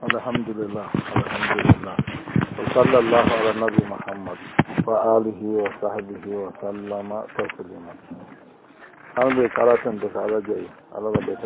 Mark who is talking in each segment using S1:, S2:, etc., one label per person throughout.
S1: الحمد لله وصلى الله على النبي محمد وآله وصحبه وسلم تسليما أنا بكراتن على جاي على بديتا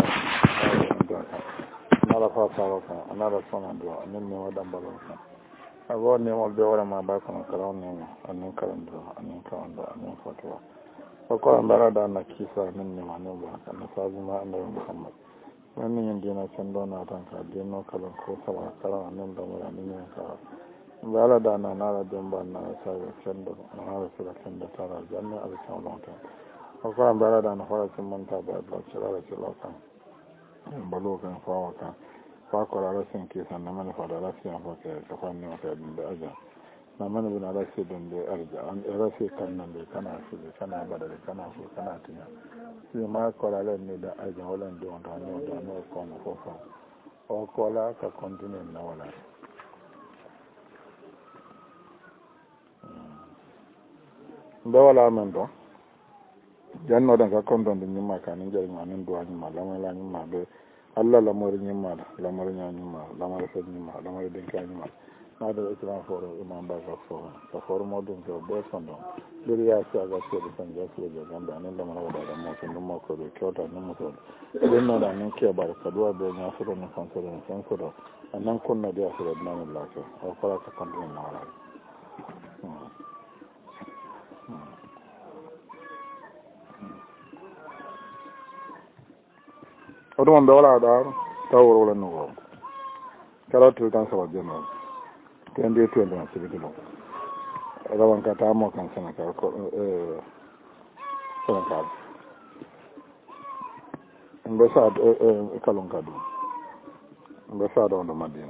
S1: أنا رفعت أنا رسول الله أنني ودم بلوسا أقول نيم البيورة ما باكم كلام نيم أني كلام دو أني كلام دو أني فتوى وقال برا أنا كيسا مني ما نبغى أنا سازما أنا محمد wannan yin dina can dona tan ka dino kalan ko sala kala nan da mura ne ka bala da na na don ban na sa ga can da na da su da can da tara janna a cikin lonta ko kan bala da na fara cin manta ba da cira da cira kan balo kan fawa kan fa ko ra rasin ke san na mana fada rasin fa ke ka fanni mata din da aja na mana bin rasin din da arja an rasin kan nan da kana su da kana bada da kana so kana tinya si ma kola le ni da aja wala ndo no ko no fofo o kola ka continue na wala ndo wala men do janno dan ka kondon ni ma kan ngel ma nan do ani ma la ni ma be alla la mori ni ma la mori ni ma la mori fe ni ma la mori den ka ni ma na da islam foro imam ba ka foro ka foro mo dum ko be sondo diri ya sa ga ce da san ga ce da gamba nan da mana da mo sun mo ko do kyota nan mo to den na da nan ke bar ka duwa be na furo na kan so da san so da nan kunna da su da nan Allah ka o fara ka kan na wala odo mon be wala da tawro wala no kala to kan so da no tende to da su da rawan ka ta mo kan sana ka ko sana ka mbasa kalon ka do mbasa do madina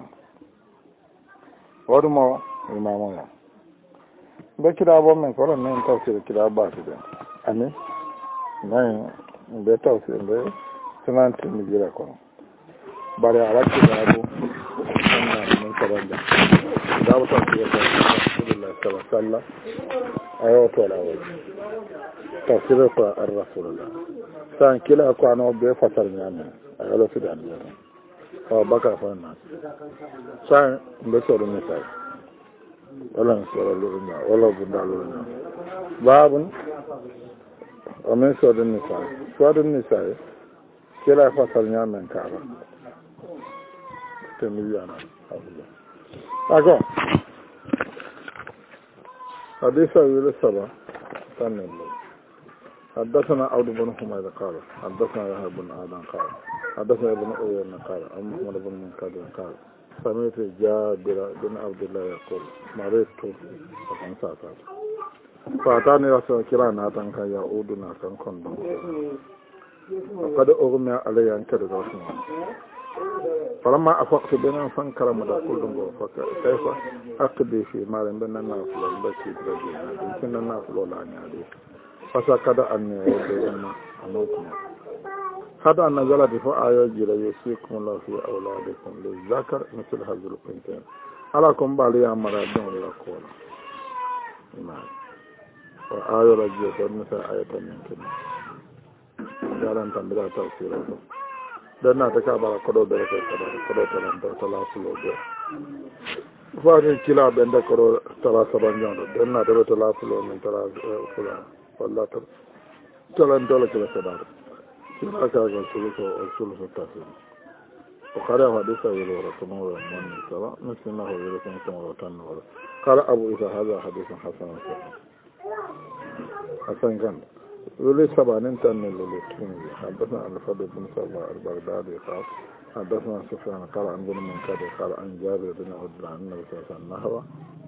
S1: wadu mo imamo ya be kida bo men ko non taw ci kida ba ti den ani nay be taw ci be sanante mi jira ko bare ala ci da bo sanna men ko banda da ba ta ci ko Rasulullah sallallahu alaihi wasallam ayo to la wa tafsir ko ar-rasulullah san kila ko ano be fatar nyame ayo fi da Allah ko baka fa na san be so do misal wala sura lurna wala bunda lurna babun amen so do misal kila fatar nyame ka ba temiyana Allah ago حديث أبي السبع تنين حدثنا عبد بن حميد قال حدثنا يحيى بن آدم قال حدثنا ابن عيينة قال عن محمد بن منكدر قال سمعت جابر بن عبد الله يقول مرضت فكان ساعات فأتاني رسول كرانا تنكا يعودنا كان كندم وقد أغمي علي أن كرد رسول فلما أفقت بنا فانكر مدى كل فكر كيف أقضي في مال بين النافل التي ترجعنا يمكن النافل ولا أن يعرف فسكد أني وبيننا أنوكم هذا نزل دفاع يجري يوصيكم الله في أولادكم للذكر مثل هذا القنتين علىكم بالي أمرادين ولا قولا إيمان وآية رجية مثل آية من كنا جعلن تنبدا تفسيره dan na ta ka bara kodo bere ko kodo talan to tala fulo be faade kila be nda kodo tala saban jondo dan na to tala fulo min tala fulo wallahi talan dole kila sadar kila ka ga sulu tafsir o khara hadisa yelo rasumo wa man sala nasina ho yelo kan to tan wala qala abu isa hadha hadithun hasan kan ولي سبعين تاني للترمذي حدثنا الفضل بن سبع البغدادي قال حدثنا سفيان قال عن بن منكدر قال عن جابر بن عبد الله عن النبي صلى الله عليه وسلم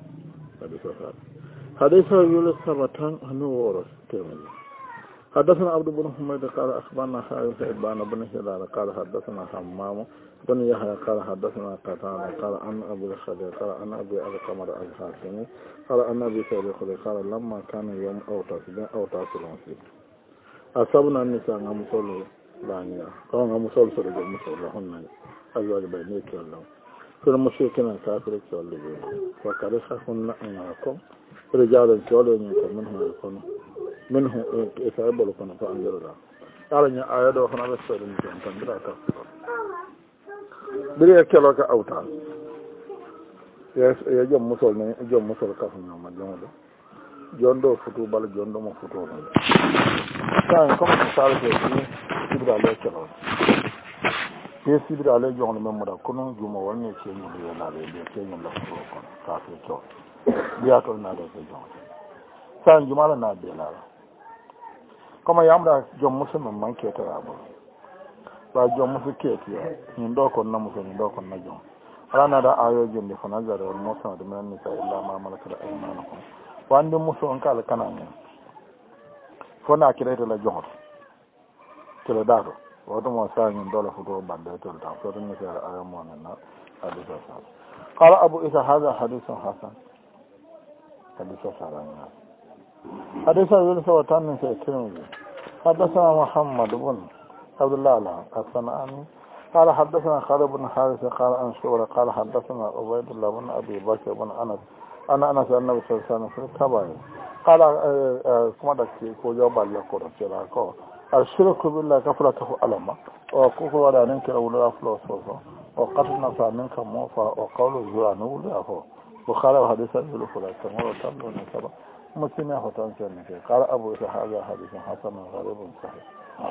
S1: حديث يولي سبعتان هنو ورس الترمذي حدثنا عبد بن حميد قال أخبرنا حارث بن بن هلال قال حدثنا حمام بن يحيى قال حدثنا قتادة قال عن أبي الخدير قال عن أبي القمر الحاتمي قال عن أبي سعيد الخدري قال لما كان يوم أوتاس العنسي أصابنا النساء غمسول لانيا قال غمسول سرق المسول لهن أزواج بينيك الله في المشركين الكافر كالله وكرههن أنكم رجالا كالله منهم يكونوا منهم يتعبوا لكم فأنزل الله قال إن آيات وخنا بسر من تنبرا كفر biri ya kelo ka auta ya jom musol ne jom musol ka fu ma jom do jondo futu bal jondo mo futu no tan comme ça le sibra le kelo ke sibra le jom no mo da kono juma wonne ce ni do na le ce ni la futu ko ka fe to biya to na do ce jom tan juma la na de la comme yamda jom musol man ke to abo ba jom musol ke ti ni do ko na musol ni do ko na jom alana da ayo jinde fana zare wal musa da man nisa illa ma malaka aymanukum wande muso on kala kanane fona kirete la joxot kilo daado wato mo sa ñun dole futo bande to ta to ni sa ayo mo na hadith sa qala abu isa hadha hadith hasan hadith sarana hadith yunus wa tan sa tirmidhi hadathana muhammad ibn abdullah al-hasanani قال حدثنا خالد بن حارث قال عن شعبة قال حدثنا عبيد الله بن ابي بكر بن انس انا انس النبي صلى الله عليه وسلم في الكبائر قال كما دكي كو جواب الله كو رسلا كو الشرك بالله كفرته علما وكفر ولا ننكر ولا فلوس وقتل نفس منك موفى وقول الزران ولا هو وخالد حديث الفلا كما تمر نسبه مسلم هتان قال ابو اسحاق هذا حديث حسن غريب صحيح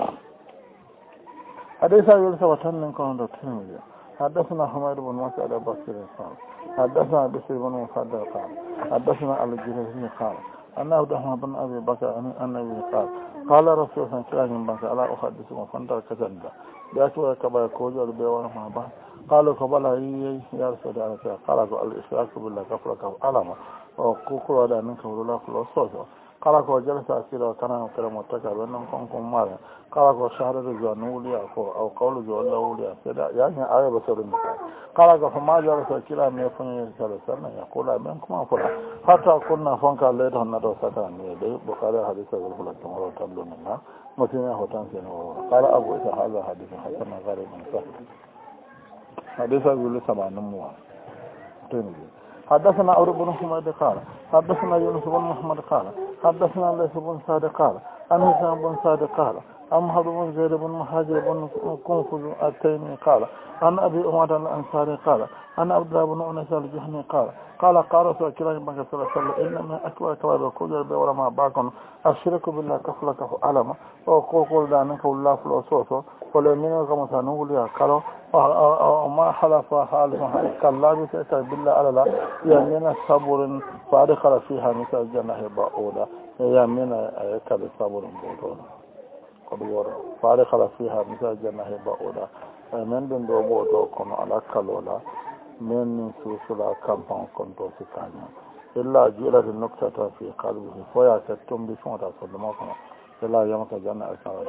S1: حديث يونس وتن كون الترمذي حدثنا حميد بن مسعود البصري قال حدثنا بشير بن مفضل قال حدثنا الجريري قال انه دحم بن ابي بكر عن النبي قال رسول الله صلى الله عليه وسلم الا احدثكم فانتر كذا بياتوا كبا كوجو بيوان ما با قالوا قبل يا رسول الله قال الاشراك بالله كفر علامه وكوكو دا من كولا فلوس kala ko jalsa sira kana kala mutaka wannan kon mara kala ko shahara da zanuliya ko au qawlu jawlawiya sada yani aya basarin kala ko ma jalsa kila me fun sala sannan ya kula men kuma fura hatta kunna fonka le da hannado saka ne dai bukhari hadisa wal kula tamaro tablo minna mutum ya hotan sai no kala abu isa hadha hadith hasan gharib min sahih hadisa yulu samanin mu tuni حدثنا عمرو بن حميد قال حدثنا يونس بن محمد قال حدثنا ليث بن سعد قال عن هشام بن سعد قال عن محمد بن زيد بن مهاجر بن كنفذ التيمي قال عن ابي امامه الانصاري قال عن عبد الله بن انس الجهني قال رسول الله صلى الله عليه وسلم انما اكبر كبائر كل بيور ما باكن الشرك بالله كفلك علما وقول ذلك الله فلوسوسو ولمن كما سنقول يا قالوا وما حلف حالف كلا بك بالله على لا يمين صبر فادخل فيها مثل الجنة بعودا يمين كل صبر بعودا قد ورا فادخل فيها مثل الجنة بعودا من دون بعودا كن على كلولا من سوسلا كمبان كنتو سكانيا إلا جلت النقطة في قلبه فيا كتم بشون تصل ما كنا إلا يوم تجنة أكثر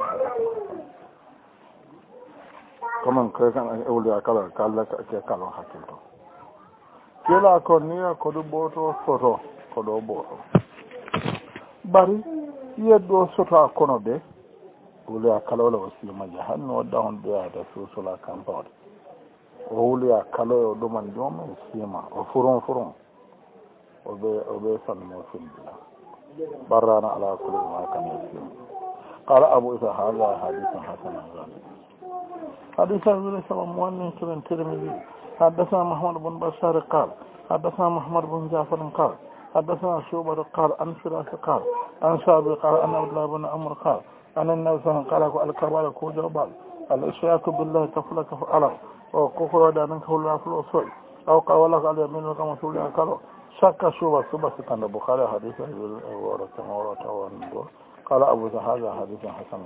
S1: كمان كان أولي أكلا كلا كلا حكيتو كلا كونيا كدو بوتو فوتو كدو بوتو bari yeddo sota kono be أولي أكلا ولا وسيما جهنم ودهم بها تسوسلا كمبان أولي أكلا دومان دوم سيما وفرون وبي سنمو سنبلا برانا على كل ما كان يسيما قال أبو إسحاق هذا حديث حسن غالي حديث ابن سلمة موانين كبن ترمذي حدثنا محمد بن بشار قال حدثنا محمد بن جعفر قال حدثنا شعبة قال عن فراس قال عن شعبي قال عن عبد الله بن عمرو قال عن النبي صلى الله عليه وسلم قال الكبائر كوجبال الاشراك بالله كفلك علم وكفر دانك الله فلوسوي او قال لك على يمين كما سولي قالوا شك شعبة سبس كان البخاري حديث قال ابو هذا حديث حسن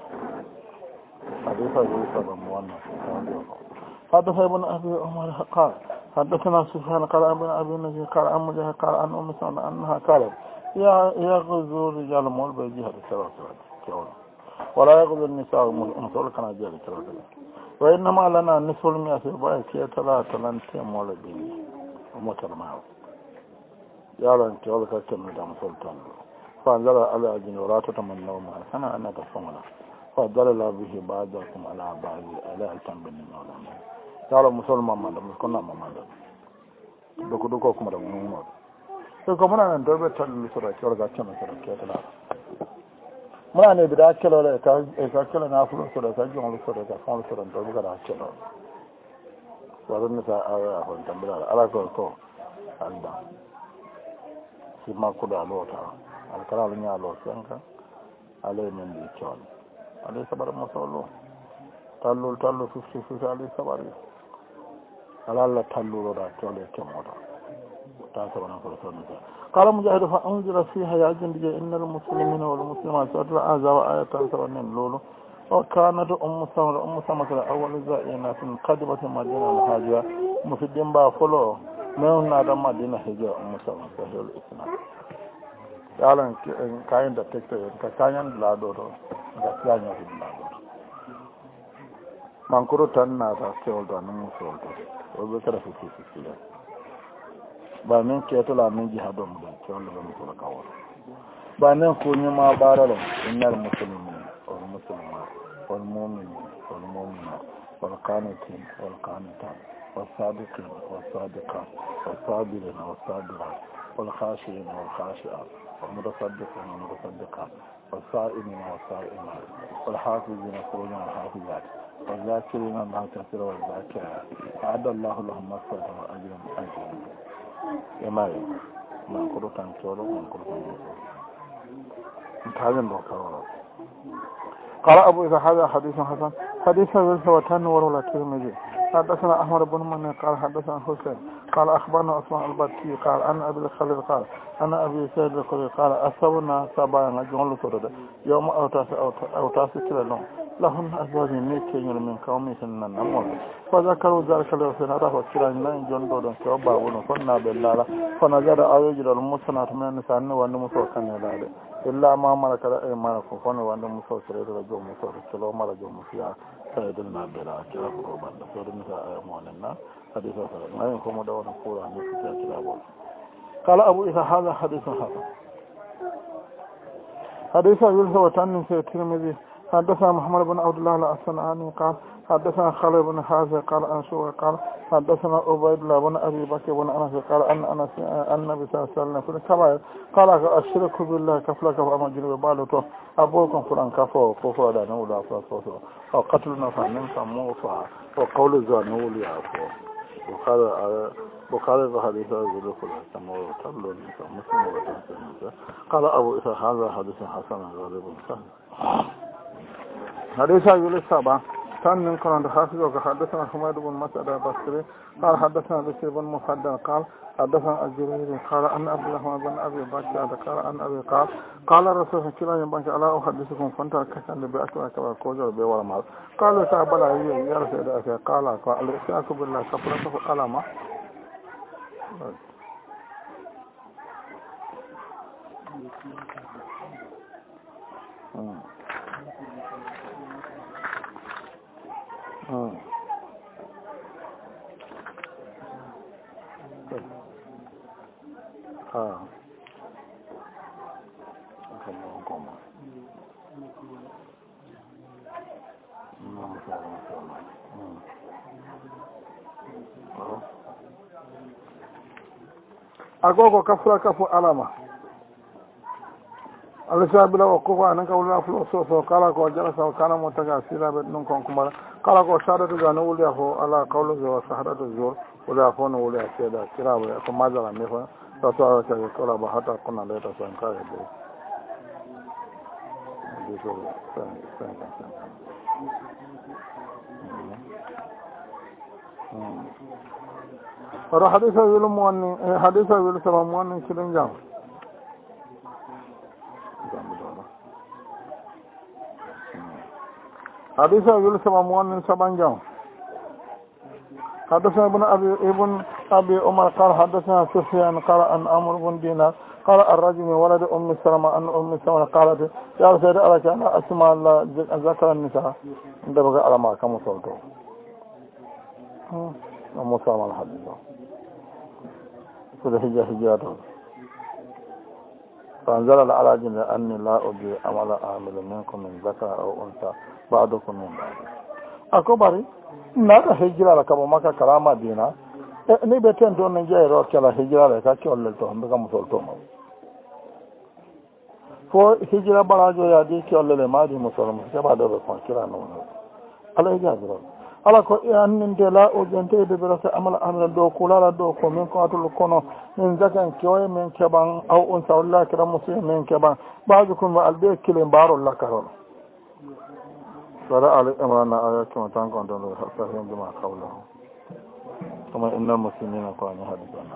S1: حديث يوسف بن حدث ابن ابي عمر قال حدثنا سفيان قال ابن ابي نجي قال عن مجاهد قال عن ام سلمة انها قالت يا غزو رجال مول بجهاد الثلاثه ولا يغزو النساء مول كان جهاد الثلاثه وانما لنا نصف المئة باي كي ثلاثه لن تمول بي ومتلما يا لن تقول كم دام سلطان فانزل على الجنورات تمنوا ما انا تفهمنا فضل الله به بعضكم على بعض على التنبين المولى قال مسلمان ما دم كنا ما دم دوكو كما دم مو ko muna nan dobe tallu sura ki orga tana sura ki tana muna ne bida kelo le ka kelo na fulo sura ka jong lu sura ka fa sura do ga da kelo wadan sa aya hon tambira ala ko alba sima kuda lota alkara nya lo sanka ale men di chol ale sabar masolo tallu 50 ale sabar ala tallu da chole kemoda ta sabana ko sonno qala mujahid fa anzira fiha ya jindi innal muslimina wal muslimat sadra azza wa ayatan sawanin lolo وكانت أم سمة الأول زائنة قدمت مدينة الحاجة مفيدين بافلو من نادى مدينة هجاء أم سمة الإسلام يعلم كاين دا تكتير كاين لا دورو كاين لا دورو من كرو تنا دا كيول دا نمو سول دا وبكرة في سلسلة بانين كيتلا من جهادو مدن كيول دا نمو كاول بانين كوني ما بارلو إن المسلمين والمسلمات والمؤمنين والمؤمنات والقانتين والقانتات والصادقين والصادقات والصابرين والصابرات والخاشعين والخاشعات والمتصدقين والمتصدقات والصائمين والصائمات والحافظين فروجهم والحافظات والذاكرين الله كثيرا والذاكرات أعد الله لهم مغفرة وأجرا عظيما يماي من قرطان كيولو من قرطان كيولو انتهاجن دوكا قال أبو إذا هذا حديث حسن حديث ولس وتن ولا ترمذي حدثنا أحمد بن من قال حدثنا حسين قال أخبرنا عثمان البكي قال أن أبي الخليل قال أنا أبي سيد الخليل قال أصبنا سبعا جمل فرد يوم أوتاس كلا لهم لهم أزواج ميكين من قومي سنن نمول فذكروا ذلك لوسنا رفع كلا نين جندو دون كوبا ونفنا بالله فنزل أوجد المسنات من نسان ونمسو كان يلاله إلا ما ملك إيمانكم فن وأن مسوسر إلى جو مسوسر كلو ملا جو مسيا سيدنا بلا كلا فروبان سيدنا أيماننا حديث سيدنا ما ينكم دون القرآن يفتح كلا بول قال أبو إذا هذا حديث حسن حديث يلس وتن في الترمذي حدثنا محمد بن عبد الله الأصفهاني قال حدثنا خالد بن حازم قال أنشوه قال حدثنا عبيد الله بن أبي بكر بن أنس قال أن أنس النبي صلى الله عليه وسلم في الكبائر قال أشرك بالله كفلك وأما جنوب بالوته أبوكم فلان كفوا كفوا دانا ولا فاسوا أو قتلنا فمن موفى وقول الزانول يعفو وقال هذا حديث ذو السماء وتبلغ مسلم وتنسى قال أبو إسحاق هذا حديث حسن غالب سهل حديث يقول السبع كان من قرآن حافظ وحدثنا حميد بن مسعود البصري قال حدثنا بشير بن مفضل قال حدثنا الجريري قال أن عبد الرحمن بن أبي بكر قال أن أبي قال رسول الله كلا ينبغي ألا أحدثكم فانت كسن بأكبر كبر كوجر بولا مال قالوا تعبلا يا رسول الله قال الإشراك بالله كفرته ألما agogo kafura kafu alama alisabila okuwa nan kawla flo so kala ko jara sa kana mutaga sila bet non kon kuma kala ko shadatu gana wuli ko ala qawlu wa sahadatu zur wala ko no wuli akeda kirawo ko majala me fa to ta ko la ba hata kuna leta san kare be diso san ora hadisa wilu muanni hadisa wilu sama muanni kilin jam hadisa wilu sama muanni saban jam حدثنا ابن أبي عمر قال حدثنا سفيان قال أن أمر بن دينار قال الرجل ولد أم سلمة أن أم سلمة قالت يا رسول الله أنا أسمع الله ذكر النساء دبغ على ما كم صوته أم سلمة الحديث في الحجاج فأنزل على جن أني لا أجي عمل عامل منكم من ذكر أو أنثى بعضكم من بعض أكبر nada hijira la kama maka karama dina ni beten don nje ro kala hijira la ka kyolle to mbe kam sol to fo hijira barajo ya di kyolle le madi musolma se ba do ko kira no ala hijira
S2: ala ko anninde la o jentede birata amala amala dow kulala dow ko min ko atul kono min zakan kewoye min keɓan aw on sawlla kira musidɓe min keɓan ɓaji kun mo alɓe kile mbarol lakkarol sara ali imrana ayakima tan kon ɗon sahinduma kawlahu kama innal muslimina ko ani hadisana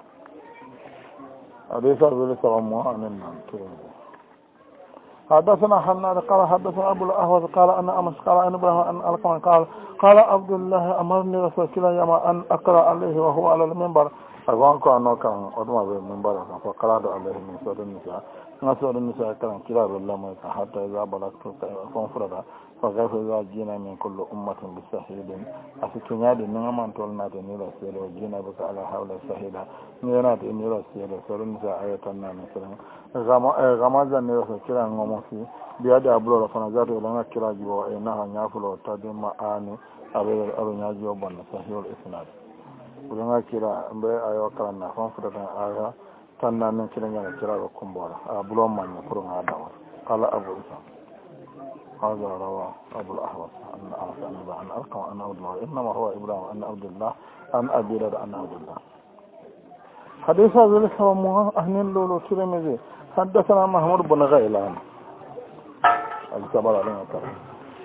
S2: hadisa weli sawa mo anen nan turude حدثنا حناد قال حدثنا أبو الأهوص قال أنا أمس قال أنا إبراهيم أن ألقى قال عبد الله أمرني رسول الله أن أقرأ عليه وهو على المنبر أقول أنه كان أدمى بالمنبر فقرأت عليه من سورة النساء من سورة النساء كان كلا بالله حتى إذا بلغت فانفرد فكيف إذا جينا من كل أمة بسهيد أفتنياد نعمان تولنات نيلا سيلا وجينا بك على حول السهيدة نيرات نيلا سيلا سورة النساء آية النام غمازا نيلا سيلا نغمسي بيادي أبلو رفنا ذاته لنا كلا جيبا وإنها نافلو تدم آني أبيل أرو ناجيو بنا سهيو الإسناد ولنا كلا مبي آيو كلا فانفرد آية تنان كلا نيلا كلا ركمبولا أبلو من يقرن آدم قال أبو إسان هذا روى أبو الأحوص أن ألقى أن عبد الله إنما هو إبراهيم أن عبد الله أن أبي رد أن عبد الله حديث ذلك سوى أهل اللولو ترمذي حدثنا محمود بن غيلان الكبر علينا كرم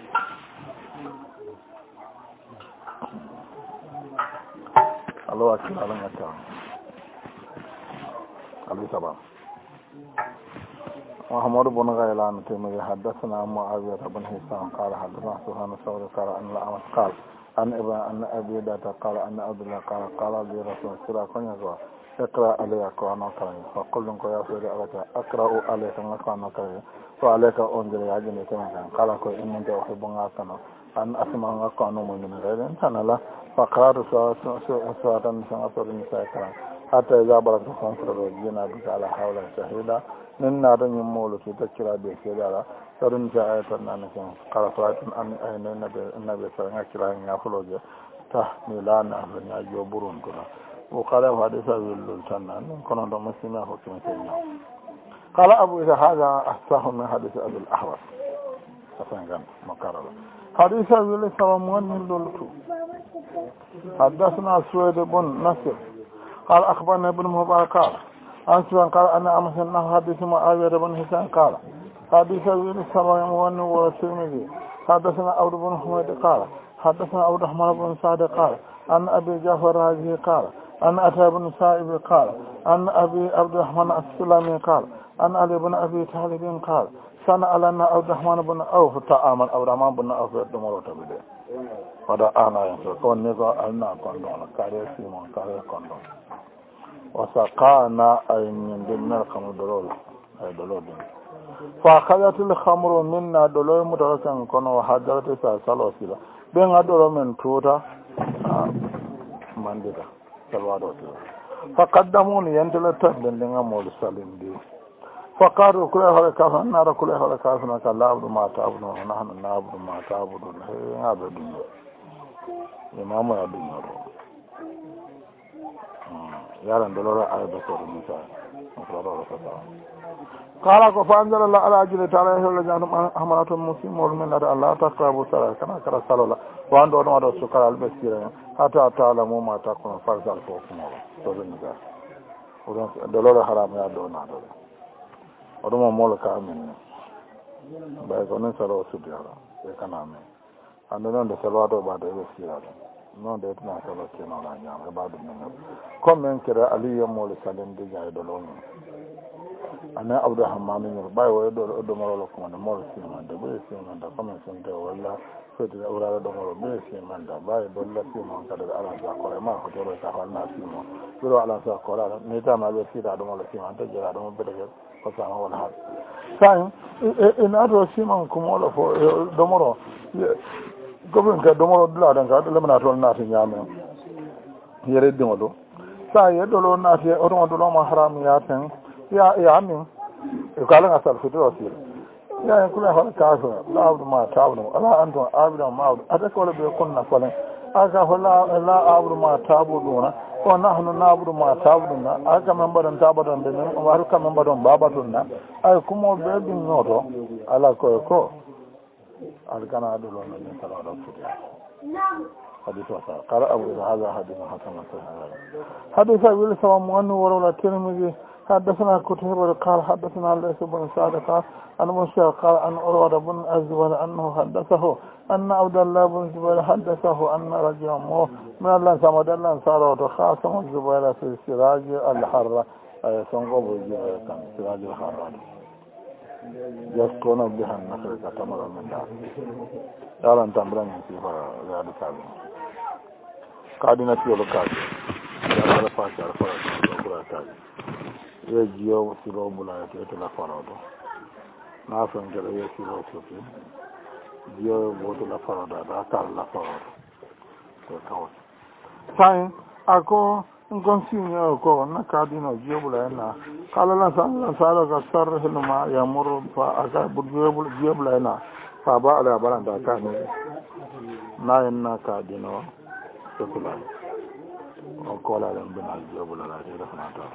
S2: الله أكبر علينا كرم الكبر محمود بن غيلان تيمي حدثنا معاوية بن هشام قال حدثنا سفيان الثوري قال أن الأعمش قال أن أبي داتا قال أن عبد الله قال لي رسول الله كن يقول اقرأ عليك وأنا كريم فقل لك يا سيدي أقرأ عليك وأنا كريم وعليك أنزل يعجني كما كان قال إن أنت أحب أن أسمع قانون من غير إنسان لا فقرأت سورة النساء كلام حتى إذا بلغت فانفرد وجينا بك على حول شهيدا من نار يمول في تكرا بسيرا سرن جاءت نانكم قال صلاه ان النبي صلى الله عليه وسلم يقول تحملان ابن يجبرون كذا وقال حديث السنن كنا مسلمين حكمتين قال ابو اذا هذا اصح من حديث ابي الاحوص فكان مكرر حديث ابي سلمان من دولتو حدثنا سويد بن نصر قال اخبرنا ابن مبارك أنسان قال أنا أمسنا حديث معاوية بن هشام قال حديث ابن سلمان والترمذي حدثنا عبد بن حميد قال حدثنا عبد الرحمن بن سعد قال عن أبي جعفر الرازي قال عن أتى بن سائب قال عن أبي عبد الرحمن السلمي قال عن علي بن أبي طالب قال صنع لنا عبد الرحمن بن عوف تعامل عبد الرحمن بن عوف دمرو تبدي فدا أنا ينسى كون نيكو ألنا كوندون كاري سيمون كاري كوندون وسقانا أي من ضمن الخمر دلول أي دلول فأخذت الخمر منا دلول متركا كنا وحضرت سالو سيلا بين دلول من توتا مانديتا سلوادو سيلا فقدموني ينتلتا بندنا مول سالين دي فقالوا كل هذا كافر نار كل هذا كافر قال لا عبد ما تعبدون ونحن نعبد ما تعبدون هي عبدون إمام الدنيا yaran dolora ayda ko musa qala ko fanzala la ala ajli ta'ala hewla janum ahmaratum muslim wal min Allah taqrabu sala kana kara sala wa ando no do sukara al basira hatta ta'ala mu ma takun farzal ko kuma to den ga odo dolora haram ya do na do odo mo mol ka amen ba ko non sala su diara e kana amen ando non de sala do ba de basira non de tna sala ke no la nyama ba do men comme kera aliyo mo le salen de jaay do lo ana abdurrahman ni bay wo do mo lo ko mo mo si man de be si man da comme sen de wala fete ora do mo be si man da bay do la si man ka da ala sa ko ma ko to ta fa na si mo do ala sa ko la ne ta ma be si da do mo le si man de jara do mo be de ko sa ma wala ha sai ina do si man ko mo lo fo do mo ro goben ka do mo ro dula dan ka do le na to na ti nyame yere de mo do sa ye do lo na ti o do lo ma haram ya ten ya min e kala ngasal fitro sir ya en kula hol kaso la abdu ma ta'budu ala antum abidan ma ada ko be kunna falan aka hola la abdu ma ta'buduna wa nahnu na'budu ma ta'buduna aka men badan ta'budan de men waru kam men badan babatunna ay kumo be bin noto ala ko al kana do lo men sala do حديث وصار قال أبو هذا حديث حسن صحيح حديث أبي الإسلام مؤنو وروى الترمذي حدثنا كتيبة قال حدثنا ليس بن سعد قال عن موسى قال عن عروة بن الزبير أنه حدثه أن عبد الله بن الزبير حدثه أن رجلا من الله سمد الله صار خاصم الزبير في سراج الحرة سنقب الزبير كان سراج الحرة يسكن بها النخل كتمر من دار قال أن تمرن في هذا الكلام قاعدين في الكاد على فاشل فرق ye jiyo silo bula ya te la farado na fan jere ye silo sofi jiyo boto la farado da ta la farado to tawo sai ako ngonsinyo ko na kadino jiyo bula na kala la sala ka sar hilma ya mur fa aka jiyo bula na fa ba ala baranda ka ne na en kadino to kula ko la len bina jiyo bula la te da fanata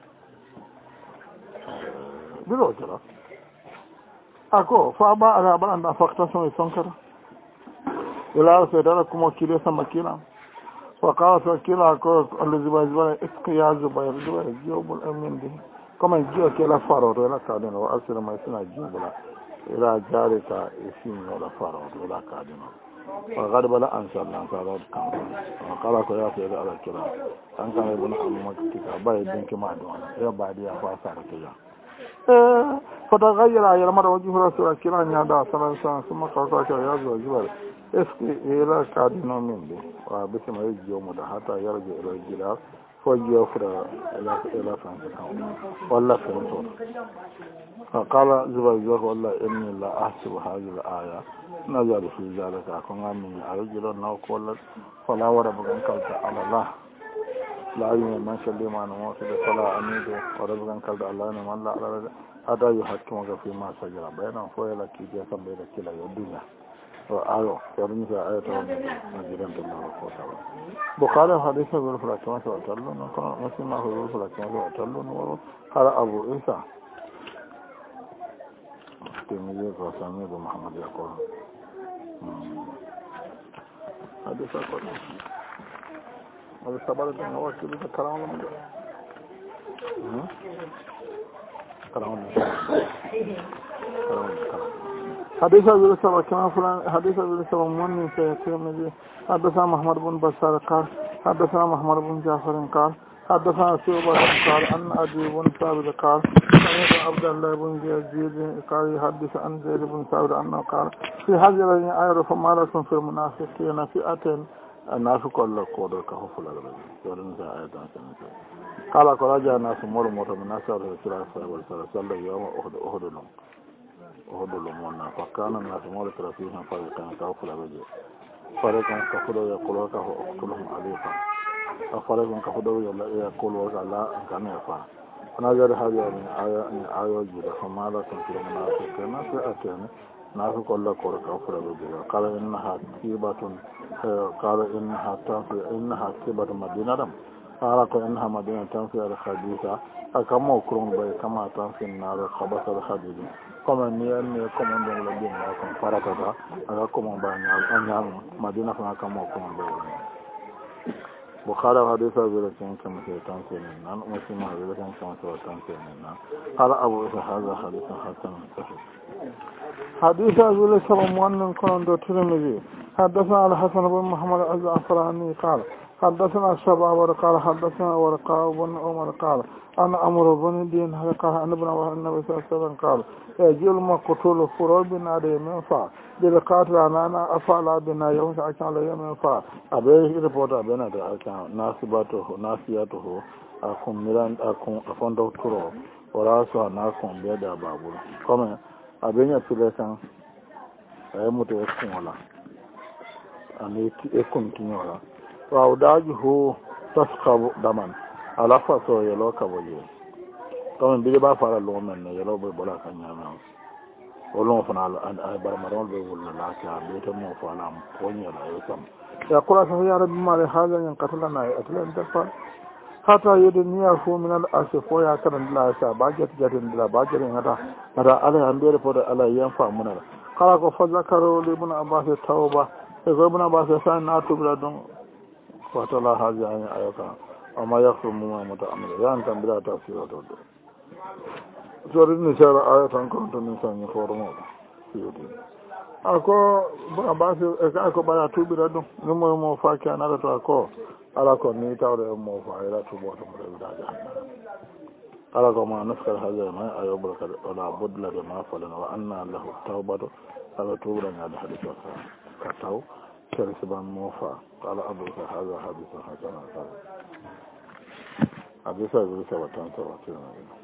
S2: biro jara ako fa ba ala balanda fakta so sonkara ila se dara kuma kire sama kila wa qala sa kila ko allazi bazba iskiya zubayr zubayr jobul amin bi kama jiyo kila faro la kadino wa asira mai suna jibula ila jarika isin la faro la kadino wa gadba la ansar la sala kan qala ko ya fi ala kila an kan ibn amma kika bai dinki ma don ya ba dia fa sa ta ya فتغير على مر وجه رسول الله نادى صلى الله عليه وسلم ثم قال يا زوجي اسكي الى كادينو من دي وبسم يوم ده حتى يرجع الى الجلال فوجي افرا الى فرنسا ولا فرنسا فقال زوجي والله اني لا احسب هذه الايه نزل في ذلك كما من ارجل نو قول فلا وربك انك على الله لا يوم ما شلي ما نموت فلا أميد وربك أنكال الله نمان لا على هذا يحكمك فيما سجل بينهم فويلا كي جاسم بيلا كلا يدنيا وآيو يرمي في آية نجرين الله وقوة بخاري حديث يقول فلاكما سواتلون مسلم يقول فلاكما سواتلون قال أبو إيسا تيمية وسامي محمد يقول حديث أقول هذا السبب أنه هو كذا كلام ولا مجرد كلام حديث أبي السبب كما فلان حديث أبي السبب من سيكون حدثنا محمد بن بشار قال حدثنا محمد بن جعفر قال حدثنا شعبة قال أن أبي بن ثابت قال سمعت عبد الله بن يزيد قال يحدث عن زيد بن ثابت أنه قال في هذه الآية فما لكم في المنافقين فئتين الناس كل قدر كهفل يقولون ذا آية قال قال الناس مر من الناس رسول الله صلى الله عليه وسلم يوم أحد لمنا فكان الناس مر فيهم فريقا كهفل بجي فريقا كهفل يقولون كهفلهم عليكم فريقا كهفل يقولون لا كان يفعل فنجد هذه آية جديدة فما لكم في المنافقين فئتين ناس كل قرى كفر بجرا قال إنها كيبة قال إنها كيبة مدينة قال إنها مدينة تنفي الخبيثة أكما أكرم بي كما تنفي النار خبث الخبيث كما نيني كما ندون لدين لكم فرقتا أكما بانيال مدينة فأكما أكرم بي بخاري حديث أبي لكن كما سيتنفي منان مسلم أبي لكن كما سيتنفي منان قال أبو إسحاق هذا حديث حسن صحيح حديث أبي الإسلام مؤمن كون دو ترمذي حدثنا الحسن بن محمد الزعفراني قال حدثنا الشباب قال حدثنا ورقاء بن عمر قال أنا أمر بن دين قال أن ابن النبي صلى الله عليه وسلم قال يجي المقتول فروع بنا منفع بالقاتل أنا أفعل بنا يوم أكان لا ينفع أبيه ريبورت بنا أكان ناسياته أكون ميلان أكون أفون دكتور وراسه ناكون بيدا بابول كم abenya tulekan mutu ekun wala ani ekun kinyola wa udaji ho taskabu daman alafa so yelo kaboje to mbile ba fara lo men ne yelo be bola kan nyama olon fana ay barmaron be wulla la ka be to mo fana ko nyela yesam ya qura sa ya rabbi ma hada yan qatlana atlan dafa hata yedniya fu min al-asfo ya kan la sa bajet jatin la bajerin hada ala ambere poda ala yan fa munala kala ko fa zakaru ibn abbas tawba ko buna ba sa na tubra don fatala haja an ayaka amma yakfur mu muta'ammil yan tambira tafsira to sori ni sara ayatan ko to ni sanni formo yodi ako ba se ko bara tubira don ni mo fa ka na to ko ala ko ni tawre mo fa ila tubo to mo da jahannam ala ko ma naskal haja ma ayo barka wala budla de ma falana wa anna lahu tawbatu ala tubra na da hadith ka taw kere saban mo fa qala abu hadha hadith hasan abu sa zuri sa watan sa watan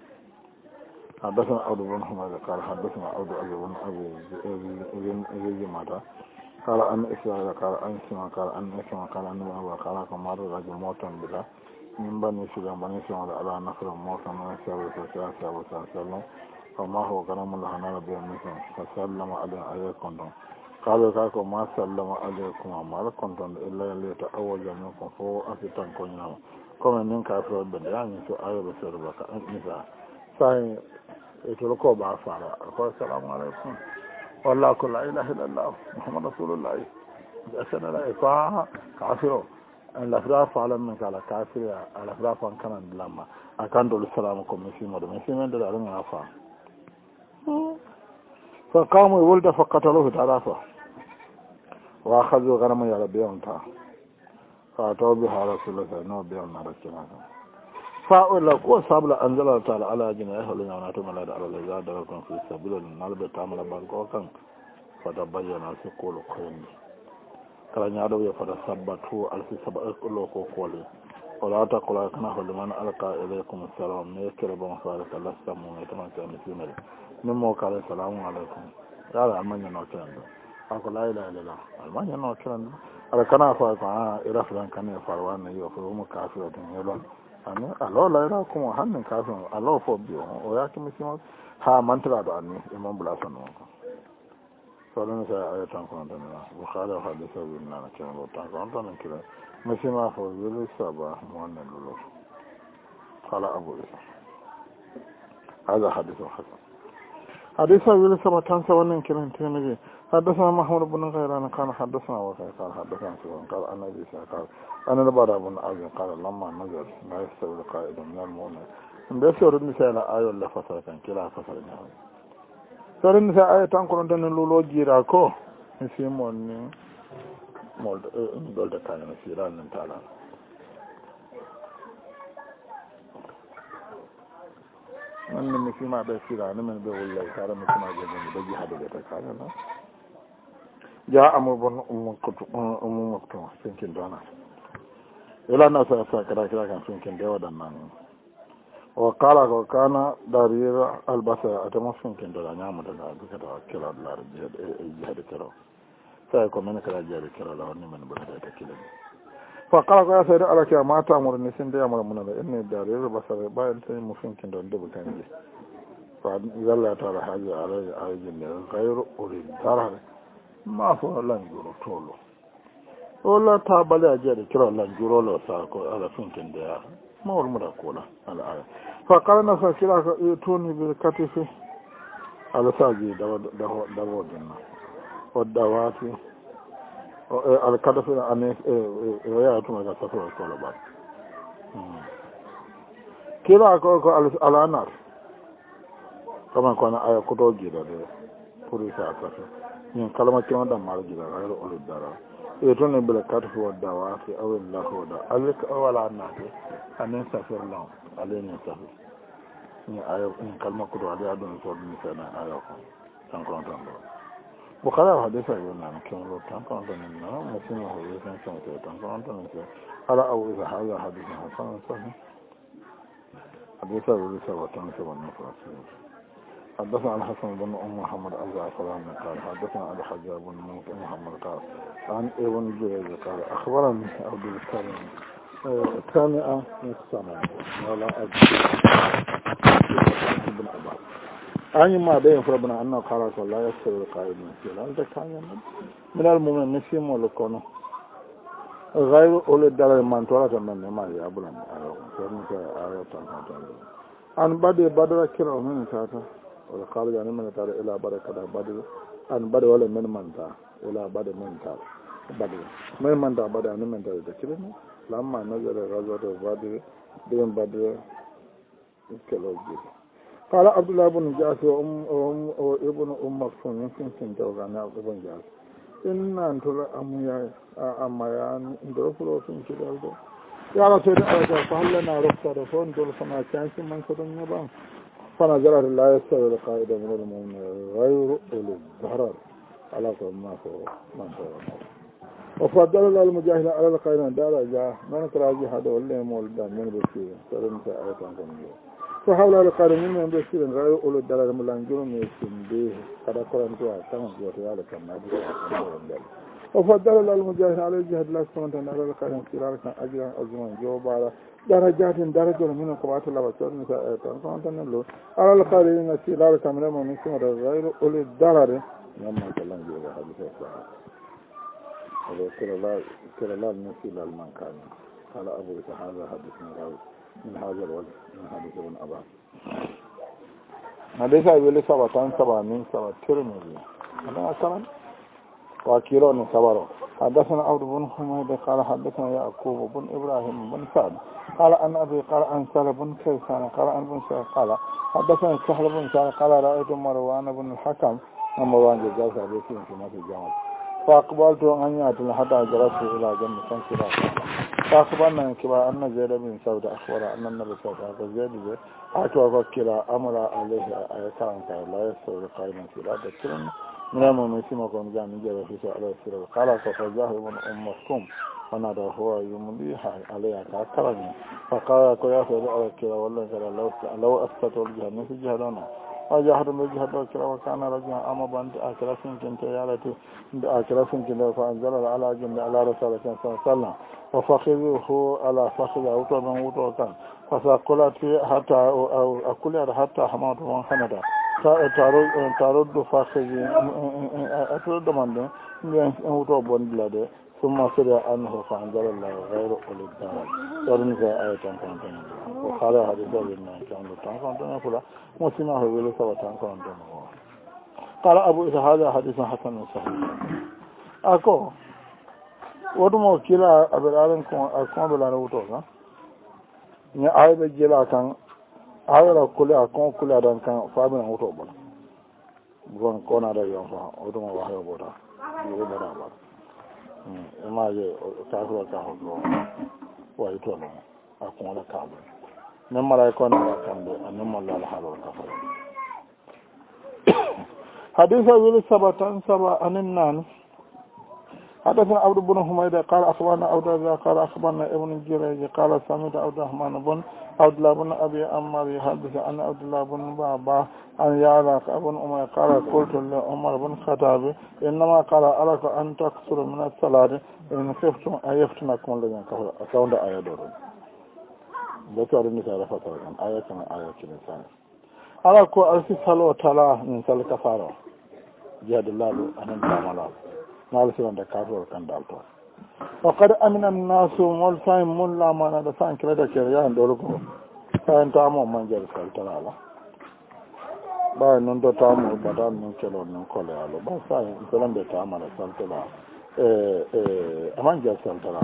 S2: حدثنا عبد بن حميد قال حدثنا عبد بن ابي ماذا قال ان اسماعيل قال ان اسماعيل قال ان اسماعيل قال ان ابو قال كما رجل موتا بلا من بني سليم بني سليم على نفر موتا من سبب سلام وما هو كلام الله نبي مثل فسلم عليه عليكم قالوا كاكو ما سلم عليكم ما كنتم الا ليتأول منكم فهو افتن كنيا كما من كافر بديان سو ايو بسربك نساء sai ito ko ba fara ko assalamu alaikum wallahi kullu ilaha illallah muhammad rasulullah asana la ifa kafiro an la frafa ala min kala kafira ala frafa kan lamma akan dole salamu ko misimo do misimo da ran afa fa qamu wulda fa qataluhu tarafa wa akhadhu ghanama ya rabbiyan ta fa tawbi rasulullah no biyan na rasulullah fa'ula ko sabla anzala ta'ala ala jina ya haluna na to mala da Allah ya da kan fi sabila nalbe tamala banko kan fata bayyana su ko lokon kala nya do ya fata sabatu alfi sab'a ko ko kole wala ta kula kana halman alqa ilaykum assalam ne kire ban fara kala samu ne tamam ta misina min mo kala assalamu alaikum ya amanya no tan ako la ilaha illallah amanya no tan ala kana fa ira fulan kana farwa ne yo fa mu kafiru din yelon ani alo la ira kuma hannun kafin alo fo biyo o ya kimi simo ha mantra da ani imam bula sanu ko so dan sai ayatan ko dan na bukhari hadisa bin na kan ro ta ko dan kira musima fo yulu saba muanna lulu qala abu isa hada hadithu hasan hadisa yulu saba tan sa wannan kiran tirmidhi حدثنا محمود بن غيران كان حدثنا وقال حدثنا سواء قال أنا بيسا قال أنا نبارا بن عزيز قال لما نزل لا يستوي القائد من المؤمن بيسور النساء آية الله فصل كان كلا فصل نعم سور النساء آية تنقل أن اللولو جيراكو نسيمون مولد دولة كان نسيران نتعالى من نسيما بيسيران من بيقول الله كارا نسيما جيران بيجي حدو بيتا كارا جاء أمر بن أم مكتوم سنكين دونا إلى الناس كذا كان سنكين دوا دمان وقال وكان دارير البصر أتم سنكين دونا نعم دونا بكذا كلا دولار جهاد كلا سأكون من كلا جهاد كلا لا من بلاد كلا فقال يا سيد على كي ما تأمر نسين دي أمر من إني دارير البصر باين سين مسنكين دونا دبل كنجي فقال تعالى حاجة على جنة غير أريد تعالى ma fo lanjuro tolo wala ta bala jere kira lanjuro lo sa ko ala funkin da ya ma wal mura kola ala aya fa kana sa kira ko toni bi katifi ala saji da wodin o dawati o ala kadafi ane ya to ma ta ko la ba kira ko ala anar kama ko na aya ko do gida de puri sa ta yin kalma kiran da mara gida rayar ulul dara to ne bala katu wa dawa fi awil lahu da alika awala annati anan safir law alani safir ni ayo in kalma kudo ali adon so ni sana ayo ko tan ko tan do bukhara hadisa yana kin ro tan ko tan na mutum ho yi san san tan ko tan ne ala awu za hada hadisa hasan sahih hadisa ro sa wa tan so wannan fasu حدثنا عن حسن بن محمد الزعفراني قال حدثنا علي حجاب بن محمد قال عن ابن جريج قال اخبرني عبد الكريم سامع من السماء ولا ابن عباس أي ما بين فربنا أنه قال لا يستوي القائد من السيل أنت كان من المؤمن نسيم ولكونه غير أولي الدار من تولى من ما يقبلن فهمت آيات عن بدر كرا من ساعته وقال يعني من ترى إلى بركة بدر أن بدر ولا من تا إلى بدر من تا
S1: بدر ما من دا بدر أنا من دا ذكرنا لما نزل غزوة بدر بين بدر كلو جيل قال عبد الله بن جاس وابن مكتوم يمكن سنتو غانا ابن جاس إن أنتم أميان دروفلو في كذا يا رسول الله فهل لنا رخصة فون دول فما كان من كتن يبان فنزل لا يستوي القائد من المؤمن غير أولي الضرر على ما هو وفضل الله المجاهد على القائد درجة من كراجي هذا ولا مولد من بسيط سلم سأيتان كنجو فحول القائد من بسيط غير أولي الضرر ملانجون ميسين به كذا قرن توا كم جوتي على كم نبي وفضل الله المجاهد على الجهاد لا سمعت على القائد سيرار كان أجرا أزمان جو بارا درجات درجة من قوات الله وسر نساء كمان تنلو على القارئين سيرار كامل من سمع غير أولي الضرر لما كلام جوا حديث الصحابة هذا كلا لا نسيل المكان قال أبو إسحاق هذا حديث من هذا الوجه من حديث ابن أبان حديث أبي سبعة من سبعة ترمذي هذا كمان وكيلون سبعة حدثنا عبد بن حميد قال حدثنا يعقوب بن إبراهيم بن سعد قال أن أبي قال أن سهل بن كيسان قال أن بن سعد قال حدثنا سهل بن سعد قال رأيت مروان بن الحكم مروان جزاز عليكم في مسجد الجامع فأقبلت أن يأتي حتى جلست إلى جنب فانصراف فأخبرنا كبار أن زيد بن سعد أخبر أن النبي صلى الله عليه وسلم أتوقع كلا أمر عليه أيكان لا يستوي قائما في الأرض من المؤمنين كم جاء من جبل في سؤال السر قال ففزاه ابن مكتوم ونادى هو يمليها عليها كأكرمه فقال يا سيد كلا والله كلا لو أسقطوا الجهاد في جهادنا وجاهد بالجهاد كلا وكان رجلا أما بنت أكلا سنكن تيالتي أكلا سنكن فأنزل على جند على رسول الله صلى الله عليه وسلم وفخذه على فخذ أوتو من أوتو كان فسأقلت حتى أقول حتى حماته من خندا تارد فاخذي أترد من ده أوتو بندلده ثم سرع عنه فأنزل الله غير أولي الضرر ورنك آية كنتم وقال حديث ابن كنتم فلا مسلمه ويلي سوى كنتم قال أبو إسحاق هذا حديث حسن صحيح أكو ودمو كلا أبو العالم أكون بلا نوتو ni aybe jela kan awra kula kon kula dan kan fabina auto bon gon kona da yon fa auto ma wahayo boda ni be da ba imaje ta ko ta ho wa ito no akon la ka ne mara ko na kan do an mo la halo ka fa haditha wil sabatan saba anin nan حدثنا عبد بن حميد قال أخبرنا عبد الله قال أخبرنا ابن جريج قال سمعت عبد الرحمن بن عبد الله بن أبي عمار يحدث أن عبد الله بن بابا أن يعلق ابن عمر قال قلت لعمر بن الخطاب إنما قال ألك أن تكثر من الصلاة إن خفتم أن يفتنكم الذين كفروا أكون آية دور ذكر النساء رفضوا آية كما آية الإنسان ألك ألف صلوة تلا من صلى كفارة جهاد الله أن تعمل نال سيران دكاتور كان دالتو وقد امن الناس مول فاي مول لا ما دا فان كلا دا كيريا ndolugo فان تامو مانجل سالتلا با non do tamo badal non kelo non kole alo ba sai selan de tamala saltala amanja saltala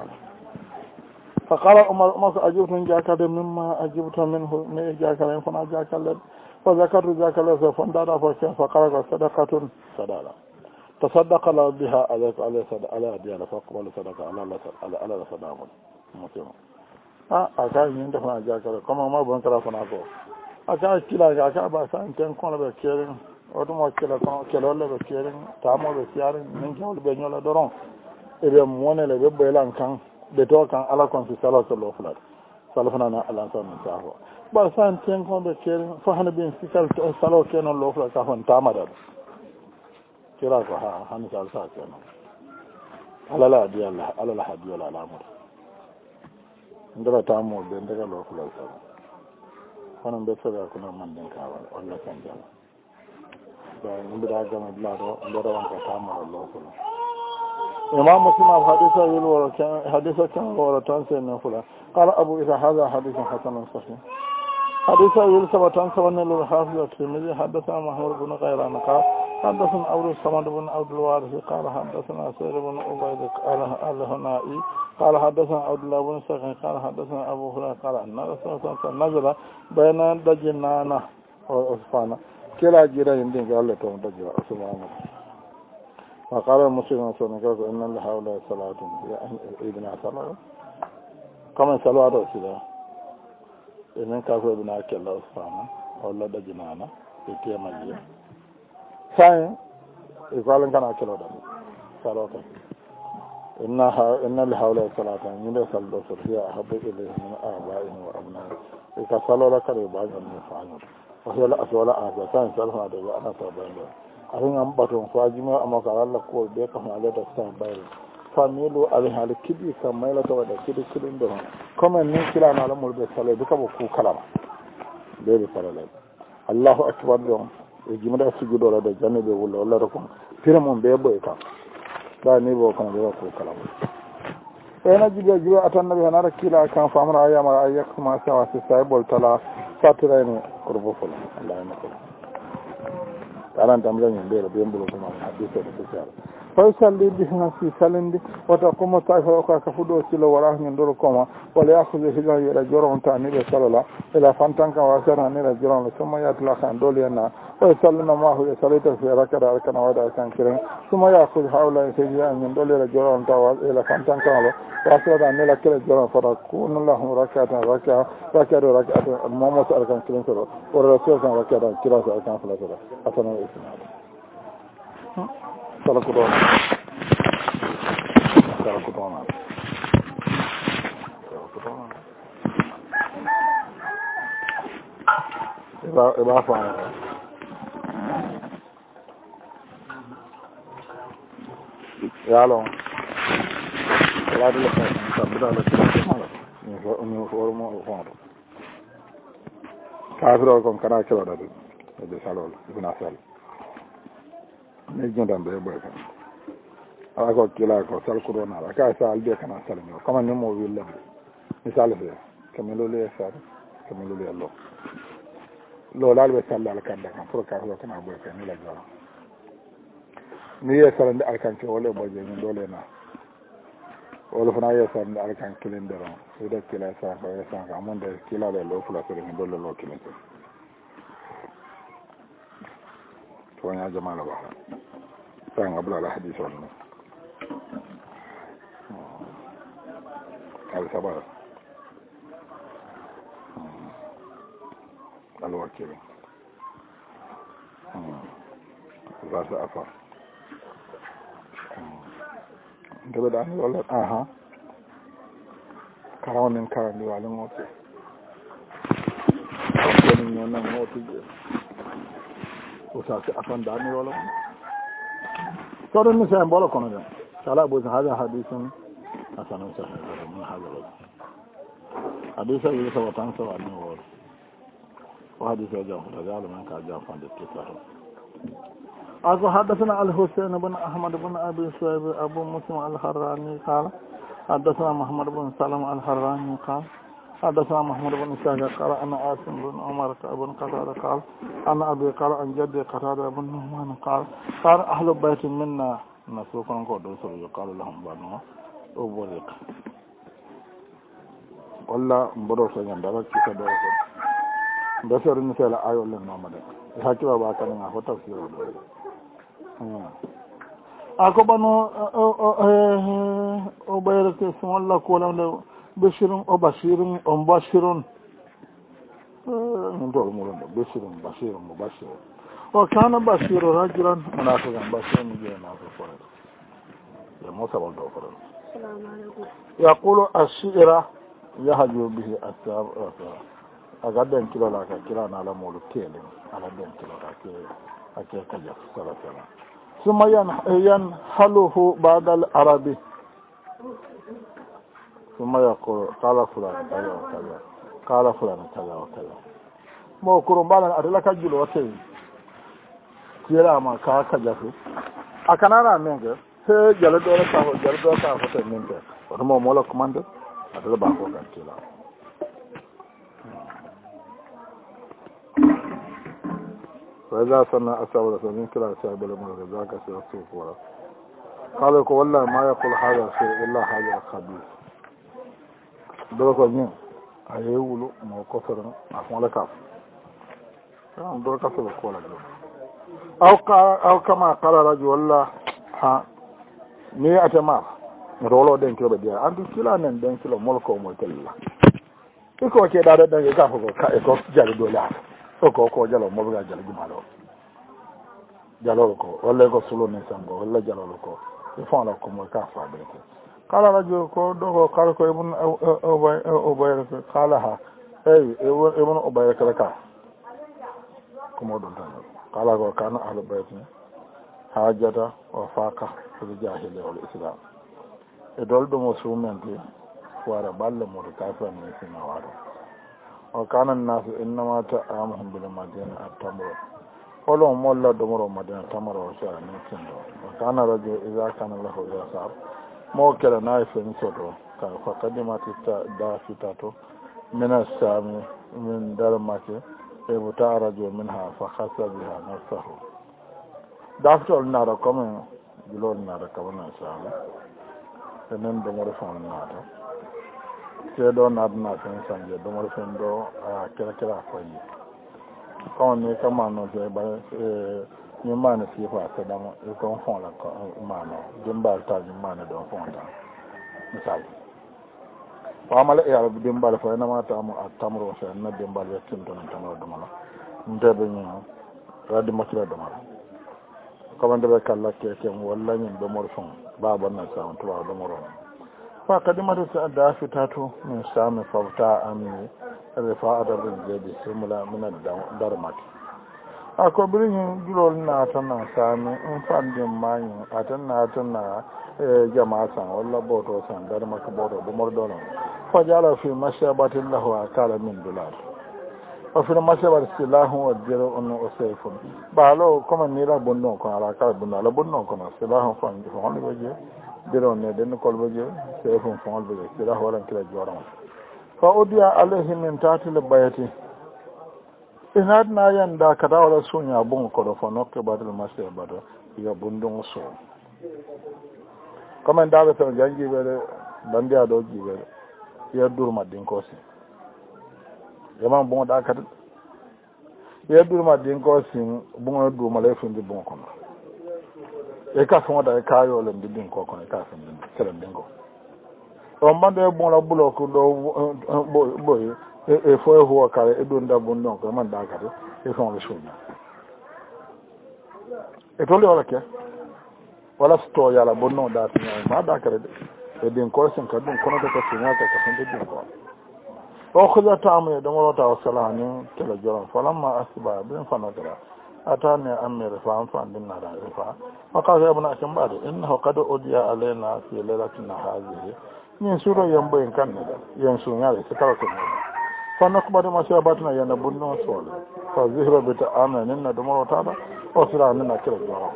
S1: فقال عمر ما اجبت من جاك مما اجبت منه ما جاك فانا جاك فذكرت جاك فندارا فقال صدقه صدقه تصدق الله بها على ديانا فقبل صدقه على صدقه مسلم aka yin da fana jaka kuma ma bon kala fana ko aka kila ga ka ba san ten kono be kerin o dum o kila ko kelo le be kerin ta mo be siarin min jawol be nyola doron e be mone le be belan kan be to kan ala kon fi salatu lo fulat salafana na ala san ta ho ba san ten kono be kerin fa hana bin sikal to salo kenon lo fulat ka hon tamada kira ko ha han sal sa kenan ala la di Allah ala la hadi wala alamur ndara tamo be ndaga lo kula sa kono be fere ko non man den ka wala kan jam ba ndira gama blado ndara wanka tamo lo kula imam muslim hadisa yul wala kan hadisa kan wala tan sen fula qala abu isa hadha hadithun hasan sahih hadisa yul sabatan sawan lil hafiz at-tirmidhi hadathana mahmud ibn ghayran qala
S2: حدثنا أبو الصمد بن عبد الوارث قال حدثنا سير بن عبيد الهنائي قال حدثنا عبد الله بن سخي قال حدثنا أبو هريرة قال أن رسول الله صلى الله عليه وسلم نزل بين دجنانا وعثمان كلا جيرا يندين قال له توم دجوا سبحانه وقال المسلم صلى الله عليه وسلم إن لهؤلاء صلاة يا ابن صلاة كما صلوا على رسول إن كافر ابن أكل الله سبحانه ولا دجنانا في مجيء ساين يقولون كان أكله ده صلاة إن لهؤلاء صلاة من صلوا هي أحب إليه من آبائهم وأبنائهم إذا صلوا لك رباعا من فعلهم وهي لا أسوأ لا أسوأ ساين صلوا هذا أنا صباين أهين أم باتون فاجمع أما قال الله كول بيكهم على دستان باير فاميلو عليه على كذي كما لا تودا كذي كذي عندهم كما نكلا على مول بسالة بكم كو كلام بيري سالة الله أكبر يوم jimada sujudo la de janne be wala wala ko firamon be boy ka da ni bo kan be ko kala ena jiga atan nabi hanara kila kan famra ayama ayak ma sawa sai bol tala fatira ni kurbo folo Allah ya mako taran tamra ni be be mbulo ko ma hadisi de sala فيصلي بهنا في سلند وتقوم طائفة أخرى كفدو سلو وراه من دور كوما وليأخذ هجرا إلى جرون تاني صلى الله إلى فانتانك واسرها إلى جرون ثم يطلق عن دولينا ويصلينا معه يصلي في ركعة أركان ودا أركان كريم ثم يأخذ هؤلاء هجرا من دول إلى جرون تاواز إلى فانتانك واسرها إلى كل جرون فركون الله ركعة المومس أركان كريم سلو والرسول كان ركعة كراس أركان فلا أصلا الإسلام Salakudona. Iba fine. Yalo. Lado lo fai, sabida lo chiama. Mi formo fondo. Kafiro con kana kilo da de salol, ibn asal. Ne jondan be boy kan ala ko kila ko sal corona la ka sa albe kana sal ñoo comme ni mo wi lam misal be kamelo le sa kamelo le lo la be sal al kan da kan pour ka lo kana boy kan ni la jara ni ye sal al kan ke wala boy ni dole na wala fana ye sal al kan kilen dero o de kila sa ko sa ka mon de kila le lo fula ni dole lo kilen وأنا جمال بحر كان قبل على حديث عنه هذا سبب الوكيل ذات أفر انت بدأ عني ولا كراون من كرام دي وعلى موتي ومن يونا موتي وساسي أفن داني ولا صار النساء بولا كنا جم شالا بوز هذا حديث أصلا صحيح من هذا الوجه حديث يوسف وتنسى وأنه هو وحديث جاء رجال من كجاء فند الكتاب أصل حدثنا الحسين بن أحمد بن أبي سعيد أبو مسلم الحراني قال حدثنا محمد بن سلم الحراني قال حدثنا محمد بن إسحاق قال أنا عاصم بن عمر بن قتادة قال أنا أبي قال عن جدي قتادة بن نعمان قال أهل بيت منا نسوق نقول يقال لهم بنو أبوريك ولا مبروك سجن دارك كذا دارك دسر النساء لا أيوة لنا مدة هكذا باكنا هو تفسير أكو بنو أبوريك اسم الله كلام بشير وبشير ومبشر نقول مولد بشير وبشير ومبشر وكان بشير رجلا منافقا بشير مجيء منافق يا موسى والدوفر يقول الشعر يهجو به الثاب أقدم كيلو لك كيلو على مولد كيلو على دم كيلو لك أكيد كجف سلسلة ثم ينحله بعد العربي ثم يقول قال فلان كذا وكذا قال فلان كذا وكذا ما كرم بالا أدلك جلو وتي كيلا ما كذا أكننا منك هي جلدوا كافة منك ونمو مولا كمانده أدل باكو كان كيلا
S1: وإذا سمع أصحاب رسول من كلا أصحاب المرض ذاك سيصوف ورا قالوا والله ما يقول هذا الشيء إلا هذا الخبيث دوكو نين أيولو ما كفر أفهم لك دوكو كفر كولا أو كما قال رجل والله ها مئة مار rolo den kilo be andu kila nen den kilo molko mo tella iko ke da da ga ko ka e ko jali do la ko jalo mo ga jali jumalo jalo ko walla ko sulo ne sango walla jalo ko e fon la ko mo ka fa be ko kala rajo ko do ko kala ko ibn ubay kala ha ibn ubay ka ko mo don tan kala ko kana ahlu bayt hajata wa faqa fil jahiliya wal islam e dolɗo mo suumente wara balle moto kafirani e sina waro o kana nnasu innama ta'amuhum bil madina at-tamr holo molla domoro madina tamaro o sha ni tindo o kana radio idha kana lahu yasab mo kala na fen soto ka fa qadimati da fitato min as-sami min darmake e buta radio minha fa khassa biha nafsuhu daftol nara comme dilol nara kabana inshallah enen domore fon naata seeɗo naatna fen sanje domore fen ɗo a kira foyi kon ni kama no je ba ni mane sifa sedamo e kon fon la ko mano dimbal taji mane do fonta misal famala e ala dimbal fo ena mata mo atamro fe na dimbal wetin don tamro do mala ndebe ni radi makira do mala kamande be kala ke walla ni domore fon baba na sa to wa domoro fa kadimatu da fitatu min sami fawta amni rifa'ata bin jadi simula min darmat ako birin julol na tan na sami in fandin mani atanna jama'a san walla boto san darmat boto domor dono fa jala fi mashabatin lahu akala min dollar o fi mashabat silahu wa diru on usayfun balo comme ni la bonno ko ala ka bonno la bonno ko na silahu fa ngi ko hono je diru ne den ko je sayfun fa on be silahu wala kila joram fa udiya alaihi min tatil bayati inad na yanda kada wala sunya bon ko do fa nokke badal mashabat ya bundun so comme ndabe to jangi be bandia do jibe ya durma din ko si yaman bon da kat ye durma din ko sin bon do mala fundi bon kono e ka fon da ka yo le din ko kono ka fin sele din ko o mande bon la bulo ko do boy e fo e ho ka e do nda bon non ko man da kat e fon le shuna e to le wala ke wala sto ya la bon non da tin ma da kat e din ko sin ka dun kono ko sin ka fin din ko وخذ تعمل دمرة وصلاني كلا جرم فلما أصبح بن فنقرأ أتاني أمي رفاعا فأندنا رفاعا وقال يا ابن أكم بعد إنه قد أدي علينا في ليلتنا هذه من سورة ينبين كان ينسون يالي ستركم فنقبل ما شابتنا ينبون سؤال فالظهر بتعامل إن دمرة هذا وصلاننا كلا جرم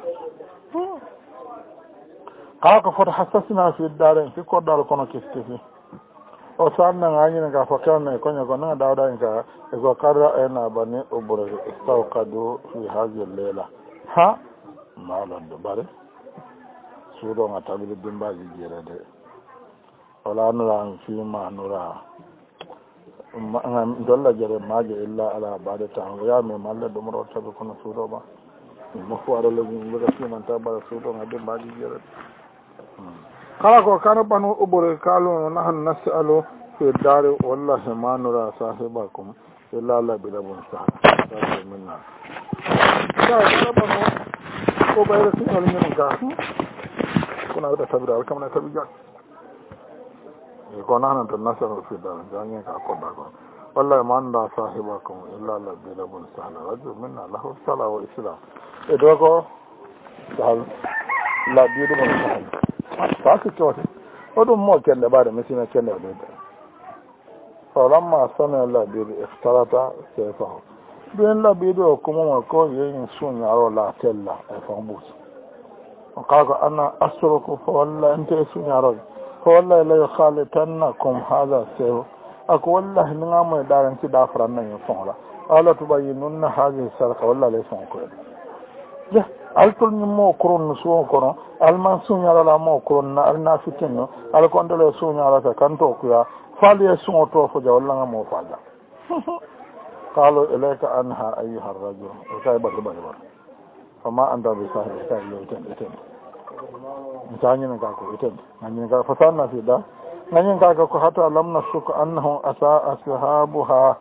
S1: قال فتحسسنا في الدارين في كل دار كنا كيف o sanna ngani nga fakana ko nyako na dawda nga ko karra ena bani ubur istawqadu fi hadhihi al-layla ha malan do bare sudo nga tabi dimbaji jerade wala nura fi ma nura dolla jere maje illa ala badata ya me malla do mo tabi kono sudo ba mo fuaro le ngi ga fi man tabara sudo nga dimbaji jerade kala ko kana banu ubur kalu nahnu nas'alu fi dar wallahi ma nura sahibakum illa la bilabun sahab minna kana banu ubur kalu min ga kuna da tabira alkamna tabija ko nahnu nas'alu fi dar jangi ka ko ba ko wallahi ma nura sahibakum illa la bilabun sahab rajul minna lahu sala wa islam e dogo sahal la bilabun sahab fasi tote odum mo kende bare mesina kende do falamma sana la bi ikhtarata sayfa bin la bi do kuma ko yin sun yaro la tella e fambus o kaga ana asruku fa walla ante sun yaro fa walla la khalitannakum hada sayf
S2: ako wallahi ni ngamo daran ci da faran nan fonla ala tubayyinunna hadhihi sarqa wallahi lay son ko ya altul ni mo koron so kono alman sunya la mo koron na alna fitinno al ko ndole sunya la ka kanto ku ya fali so to fo ja wallahi ngamo falla qalu ilayka anha ayyuha ar-rajul kay ba fama anda bi sahi kay yo ten mutanyina ka ko iten ngani ka fasanna fi da ngani ka ko hata lam nasuku annahu asa ashabuha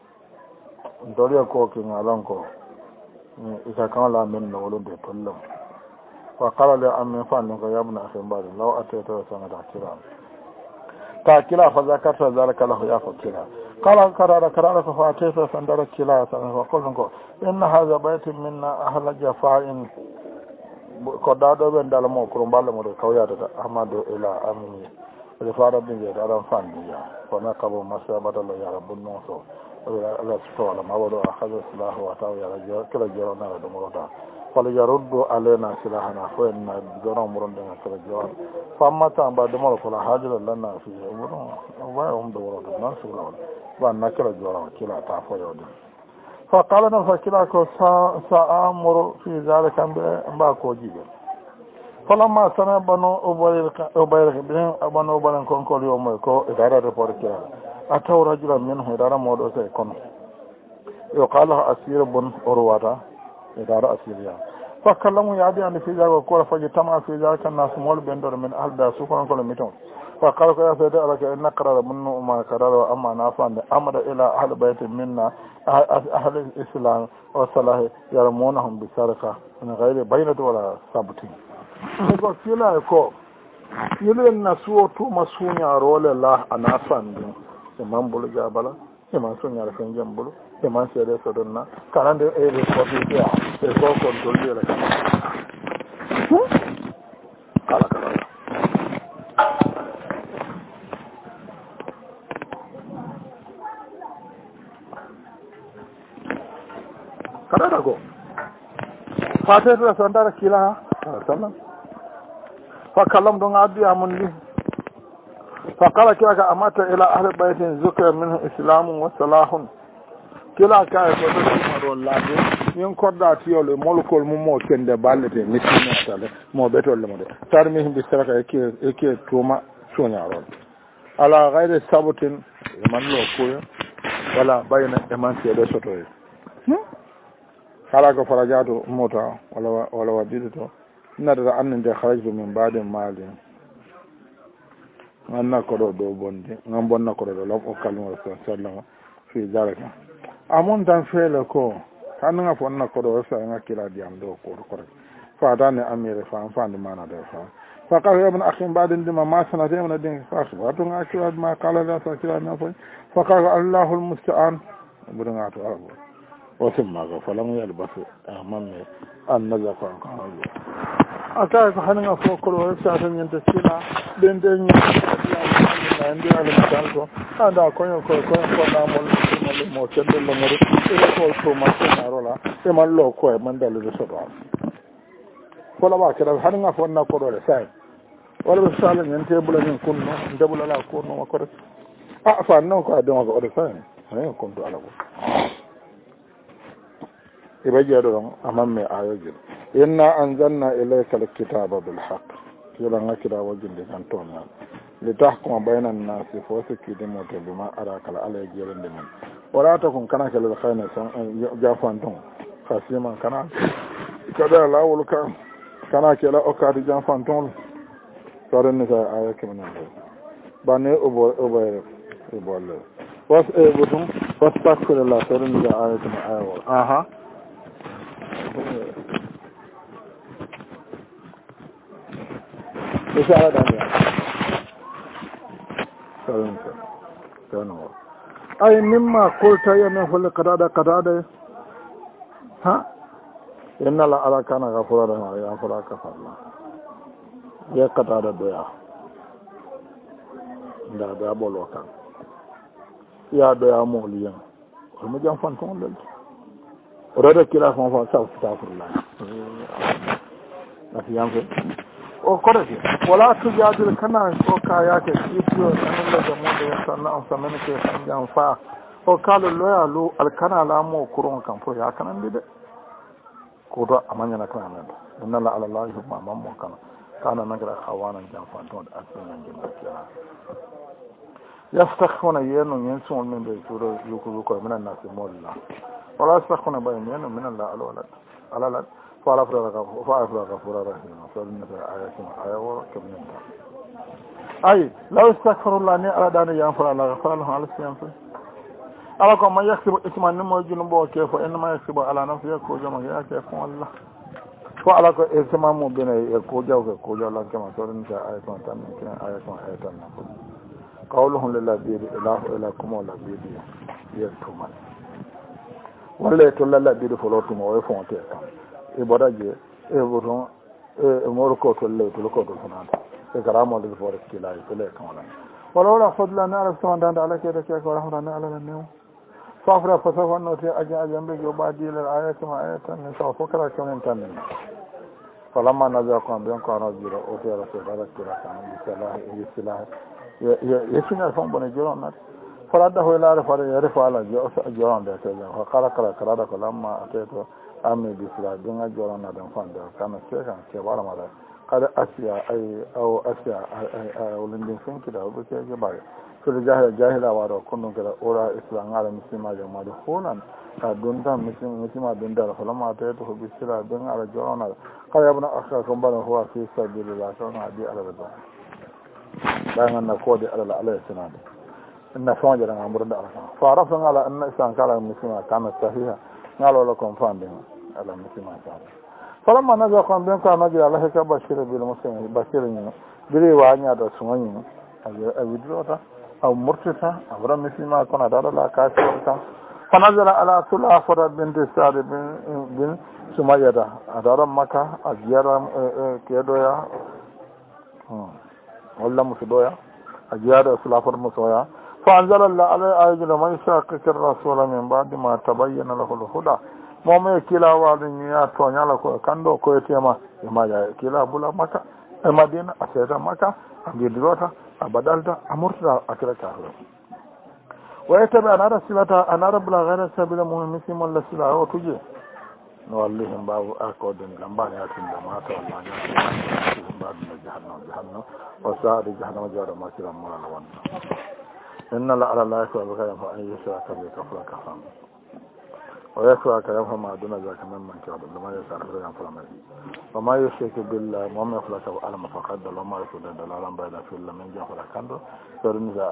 S2: dole ko kin alan ko isa kan la men no wolo de tollo wa qala li ammi fa ko yabna akhi bari law atayta sanata kira ta kila fa zakata zalika lahu ya fakira qala karara fa atayta sandara kila sanata ko ko inna hadha baytun minna ahla jafa'in ko daɗo ɓen dala mo koro mballe mo de kawyadata ahmadou ila amini ede fara ɓingue aɗan fandiya kono kabo masabatalo yara bunnon so ala sutowala mawaɗo a haja silahu wa taw yara kila jeronara ɗumorota fala yaruddu alena silahana fo en na joron muronɗega kila jeron fammata mba ɗumoro kola hajira lanna fi ɓuɗon waya humde woroto non siglawol wanna kila joron kila ta foyode فقال نفكرك سأمر في ذلك باكو جيبه فلما سمع بنو أبيرك بنو أبيرك كونكول يوم يكو إدارة ريبورت أتوا رجلا منه إدارة مودو سيكون يقال له أسير بن أرواتا إدارة أسيريا فكلموا يعدي عن في ذلك وقال فجتمع في ذلك الناس مول بندر من أهل داسوكونا كل ميتون فقال يا سيدي لك إن قرر منه ما قرر وأما نافع أمر إلى أهل بيت منا أهل الإسلام والصلاح يرمونهم بسرقة من غير بينة ولا ثبت يقول كلا يقول يلي النسوة مسونيا رول الله أنافع إمام بلو جابلا إمام سونيا رفين جنبلو إمام سيدي سدنا كان دي إيه بسوطي فيها يقول كنتول دي لك قال kada go fatet la sandara kila sallam fa kallam don addi amundi fa kala kila ka amata ila ahli baitin zukra minhu islamun wa salahun kila ka ko do maro lade yin kodda tiyole molkol mum mo kende ballete mitini atale mo betol le mode tarmi bi saraka eke tuma sonya ron ala ghairi sabutin man lo ko wala bayna man sede sotoy kala ko farajato mota wala wadide to nadara annde kharajtu min ba'di malin anna ko do bonde ngam bonna ko do law o kalmo sallallahu fi zalika amon tan fele ko tananga fonna ko do sa ngakila diam do ko fa dane amire fa fande mana do fa ka ibn akhin ba'di ndima ma sanate min din fa to ngakila ma kala la sakila na fa ka allahul musta'an budanga to arabo وثم فلم يلبث من أن نزف عنه أتاك حننا فوق الوسع ينتسينا بين دين عندي على المكان هذا كون نعمل موتين للمر إلى كل توما سنارولا إما لو كوي من دليل السبعة فلا باكر حننا فوقنا كل وسع ولا بسال ينتهي بلا يكون دبلا لا كون ما كرت أفعلنا كادم أقول فين هاي كنت على ibajado amamme ayojin inna anzalna ilayka alkitaba bilhaq kila ngakira wajinde kan tonna li tahkuma bayna an-nas fa sakidi moto bima araka alayjirande min wala takun kana kala khayna san jafan ton khasima kana kada lawul ka kana kala okadi jafan ton soren sa ayake min bane oboyre was budum was takula la soren sa ayake min ayo aha إشارة دانية أي مما قلت يا من فل قدادة ها إن الله على كان غفورا يا غفورا كفر الله يا قدادة دويا دا دا بولو كان يا دويا موليا كل جام فانتون لل ورد كلا فان ساو استغفر الله أفيام o korete wala tujadil kana ko kaya ke yo analla jamude sanna on samene ke sanjam fa o kalo loya lu alkana la mo kuron kan fo ya kanan de ko to amanya na kana men inna la ala allah ma mammo kana nagra khawana jam fa to asina jam kiya yastakhuna yenu yensu min be turo yuko ko min nas molla wala yastakhuna bay yenu min allah ala ala فعل أفراد غفور رحيم فإن في آياتنا آية كمن أي لو استغفر الله أن أراد أن يغفر الله غفر له على السيام على كم من يكسب إثما نمو جنبه كيف إنما يكسب على نفسه يكوجا ما كيف الله فعلى كم إثما مو بين يكوجا وكوجا الله كما سورة آية تامين كنا آية تامين قولهم لله بيد إله إلهكم ولا بيد يكتمان ولا يتولى الله بيد فلوتهم ويفون تيكم ibodaje boton morko to le to ko to fanata e garamo de fore kila to le kamala wala fadla na arab sama danda ala ke de ke ko rahmana ala ne safra fasafa no te aja be go badi le ayatu ma ayatan ne so fokara kamen tan falamma naza ko ben ko no jiro o te rasul ala kila kan bi salah yesina fon bone jiro na farada ho la fara ya rifa ala jiro on de te ja kala kala ko lamma ateto ami bisla dunga jorona dan fanda kana seka ke wala mala kada asiya ay aw asiya ay ulindin finki da bu ke ga bare so jahila waro kundun kada ora islam ala muslima da ma da honan ka dunta muslima dunda da falama ta to bisla dan ala jorona kada ibn akha kan bana huwa fi sabilillah kana di ala da dan na ko da ala ala sanada inna fawja dan amur da ala fa rafan ala anna islam kala muslima kana sahiha ngalo la kon fande ala muslima ta falamma naza kan ben ka naji Allah ka bashir bil muslimin bashirin bire wa nya da sunani a bidrota aw murtata abra muslima kana da la ka ta fanazala ala sulafara bint sa'd bin sumayyah adara maka ajiyara kedoya walla musudoya ajiyara sulafar musoya fa anzala ala ayjil man shaqqa ar-rasul min ba'di ma tabayyana lahu al-huda momo kila wadu ya to nyala ko kando ko tema e maja kila bula maka e madina aseta maka agidirota abadalta amurta akira ka wa yatabi anara silata anara bula ghayra sabila muhimmin wala sila o tuje no wallahi babu akodin lamba ya tunda mata wallahi babu jahannam wa sa'ad jahannam jara ma kira mala wannan inna la ala la yakwa baka fa an yushraka bi kafra kafam ويكفى كلامه ما دون ذلك ممن كان لما يسأل غير فرمه وما يشرك بالله وما يخلق على ما فقد وما يفعل دلالا بين في الله من جهل كنده فرنزا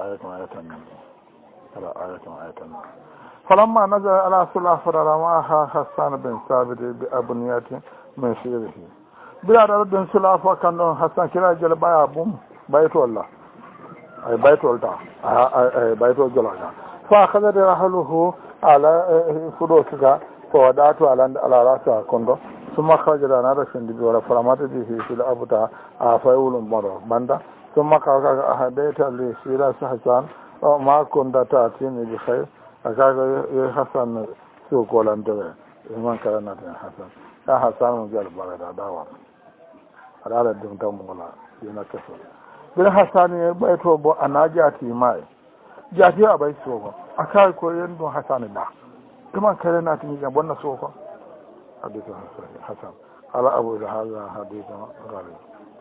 S2: آية فلما نزل على صلاة فرماها حسان بن ثابت بأبنيات من شيره بلا رد صلاة فكان حسان كلا جل بايا بوم بيت الله أي بيت الله أي بيت الله فأخذ رحله على فروسك فودعت على راسها كندو ثم خرج لنا رسول الله فرمات به في الأبطاء فيقول مرة بندا ثم قال أهديت لي سيرة حسان ما كنت تأتيني بخير أكاك حسن سوق ولا انتبه إيمان كرنا حسن يا حسن مجال بغدا دعوة على الدين تمولا ينكسر بالحسن بيته بو أنا جاتي ماي جاتي أبي سوق akai ko yendo hasan da kuma kare na tuni ga wannan soko hadithu hasan ala abu da hada hadithu gari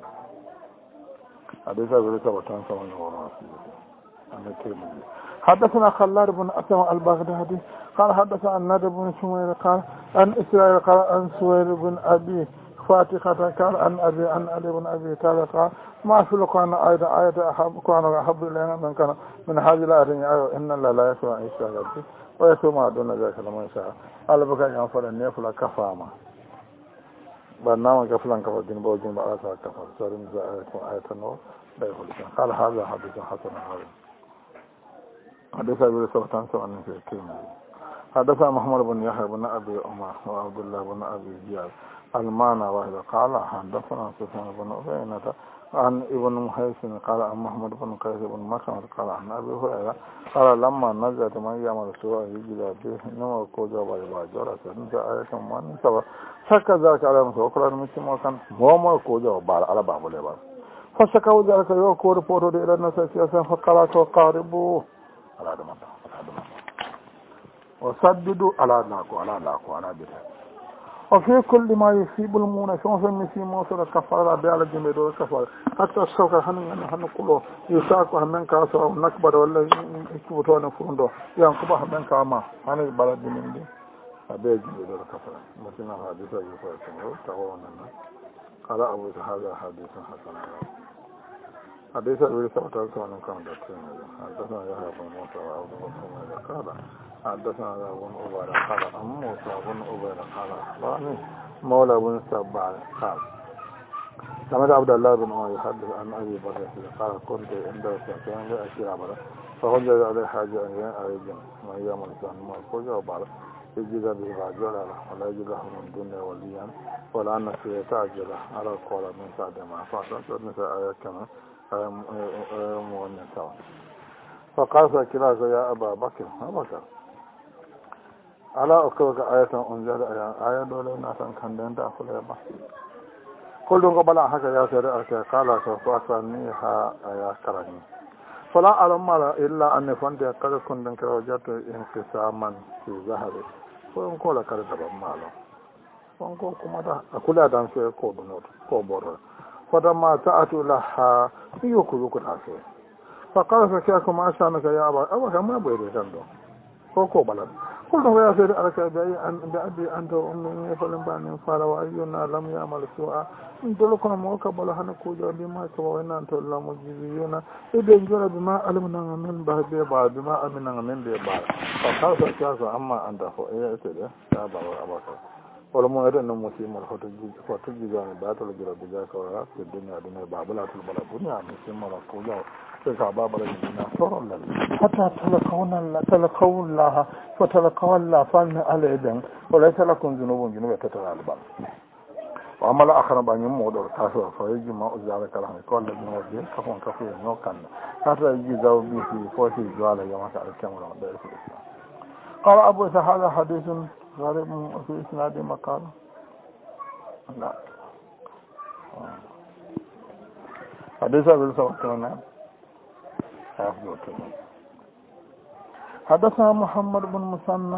S2: hadithu da ta watan sama ne wannan annabi kenan حدثنا خلاد بن أسلم البغدادي قال حدثنا النادر بن شمير قال عن إسرائيل قال عن سوير بن أبي فاتحة قال عن أبي عن علي بن أبي طالب قال ما في القرآن آية أحب إلينا من كان من هذه الآية إن الله لا يسمع إشراك به ويسمع دون ذلك لمن شاء قال بك ينفر النفل كفاما برنامج كفلا كفر دين بوجين بأسا كفر سورين آية النور لا يقول قال هذا حديث حسن هذا حدث أبي سبحانه وتعالى في الكلمة حدث محمد بن يحيى بن أبي عمر وعبد الله بن أبي زياد المعنى واحد قال حدثنا سفيان بن عيينة عن ابن محيصن قال عن محمد بن قيس بن مخمد قال عن أبي هريرة قال لما نزلت من يعمل سوء يجد به إنما كوجا ويبا جرى سنت آية من سبا شك ذلك على مسوى وقال المسلم وكان موما كوجا وبار على باب الإبار فشكوا ذلك يوكو ريبورتو دي إلى الناس سياسا فقالوا قاربوا على دمان وسددوا على لاكو على بيتا وفي كل ما يصيب المونة شون في مسيح موسى الكفارة بيالا جميدو الكفارة حتى السوكة هنو كله يساكو همين كاسا ونكبر ولا يكبتوانا فرندو ينكبه همين كاما هنو بلد جميل دي أبي جميدو الكفارة مثلا حديثة يسوع سنو تقوانا قال أبو هذا حديث حسن حديث أبي سعد كان حدثنا يحيى بن موسى وعبد الله قال حدثنا أبو عبيدة قال عن موسى بن عبيدة قال أخبرني مولى بن سبع قال سمعت عبد الله بن عمر يحدث عن أبي بكر قال كنت عند سفيان لأشير عبده فوجد عليه حاجة أن أريد ما يوم الإنسان ما يقول وبعد يجد به رجلا ولا يجد له من الدنيا وليا ولا أن في تعجل على القول من بعد ما فاتت مثل آية كما مؤنثا فقال فكلاك يا أبا بكر ألا أكرك آية أنزل آية دولة ناسا كان دين داخل يبا قل دونك بلا حكا يا سيدي قال فأكرنيها يا كرني فلا ألم إلا أن فانت قد كنت وجدت انقساما في ظهري فإن قول كرد بمالا فإن قول كما أقول أدام سيئ كوبور فلما تأتي لها يوكو ناسي فقال فكاكم ما شانك يا أبا ما بيري جندو كوكو بلد قلت يا سيدي أرك بأبي أنت وأمي فلن بأني فار وأينا لم يعمل سوءا انت لكنا موكا بلحنا كوجا بما كوينا أنت الله مجيزيون إذن جرى بما علمنا من بهدي بعد بما أمنا من دي بعد فقال فكاكم أما أنت فإيه سيدي يا أبا ولما يرى مسلم الفتوجي جاني باتل جرى بجاك وراء في الدنيا دنيا بابلا تلبلا دنيا مسلم الكوجا فكا بابلا جنا صور الله حتى تلقون الله فتلقوا الله فان على إذن وليس لكم جنوب تترى البال وعمل آخر بأن يمودر تاسوا فيجي ما أزالك لهم يقول لك نوبين كفون كفون نوكان حتى يجي ذو به فوشي جوالا يومك على الكاميرا دائر في الإسلام قال أبو إسحاق هذا حديث غالب في إسناد مقال لا حديث أبي سوكرنا حدثنا محمد بن مسنى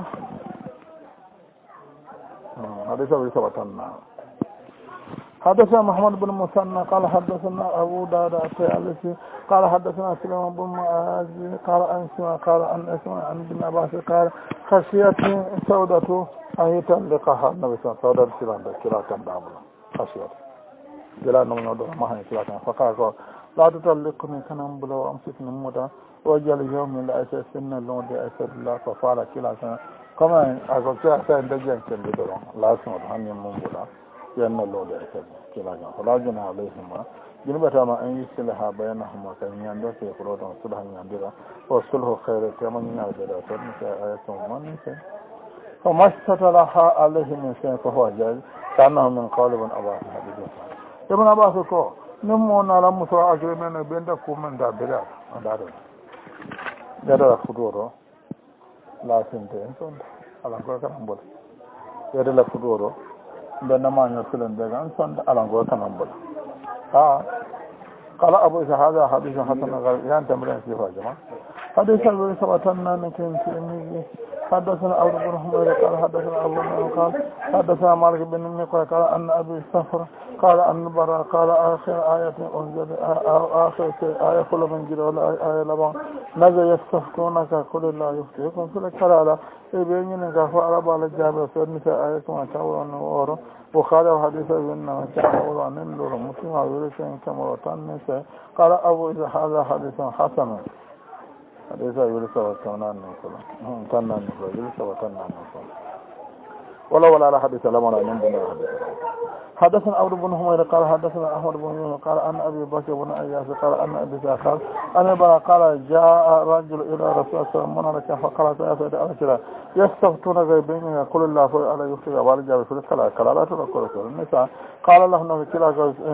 S2: حديث أبي سوكرنا حدثنا محمد بن مسنى قال حدثنا أبو داود الطيالسي قال حدثنا سليمان بن معاذ قال أن اسمع عن ابن عباس قال خشيت سودة أن يطلقها النبي صلى الله عليه وسلم سودة كلا كان دابلا خشيت جلا نمنا دور ما هي كلا كان فقال لا تطلقني كان بلا وأمسكني مدة وجل يوم لا أسسن اللون دي أسد الله ففعل كلا كان كما أقول كلا دجان كان بدور لا سمع هم يمون بلا يان اللون دي أسد كلا كان فلا جنى عليهما جنبتا ما أن يصلح بينهما كان يندو في قلوبهم صلح يندرا وصلح خير كما ينادر فرنسا آية ومنسا فما استطلعها عليه من شيء فهو جاز كأنه من قالب أباس حديث ابن أباس كو نمونا لم سوى أجرمين بين كومن دا بلا دارا فدورو لا سنتين سند على كو كان بول دارا فدورو بين ما يسلم بيغان سند على كو كان بول قال أبو إسحاق هذا حديث حسن غير يعني تمرين في جماعة حديث أبو سبتنا نكين في حدثنا أبو بن حميد قال حدثنا أبو بن قال حدثنا مالك بن نقل قال أن أبي السفر قال أن برا قال آخر آية أنزل آخر آية كل من جل ولا آية لبان نزل يستفتونك قل الله يفتيكم في الكلالة يبينين كفوا على بعض الجابر في النساء آية كما تقولون وورو وقال حديث ابن كعب عن النور مسلم ويرسل كما وتنسى قال أبو إذا هذا حديث حسن حديث يرسل وتنان نقول تنان نقول يرسل وتنان نقول ولا على حديث لما نعلم بنا حدثنا أبو بن حميد قال حدثنا أحمد بن يونس قال أن أبي بكر بن أياس قال أن أبي ساخر أن برا قال جاء رجل إلى رسول الله صلى الله عليه وسلم فقال يا سيدي أرسل يستفتون غيبين يقول الله فوق على يفتي وارجع في الكلا لا تذكر النساء قال له كلا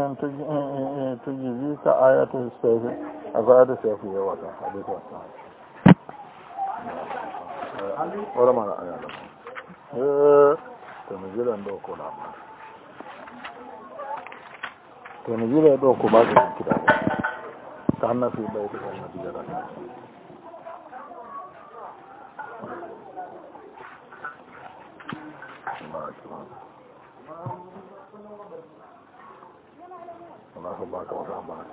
S2: تجزيك آيات السيف آيات السيف هي وقع حديث وقع ولا ما يعلم تمجيل عنده كلام woni jire ɗo ko baɗe kitabu ka hanna fi ɓayde walla bijata wala ko baka wata baraka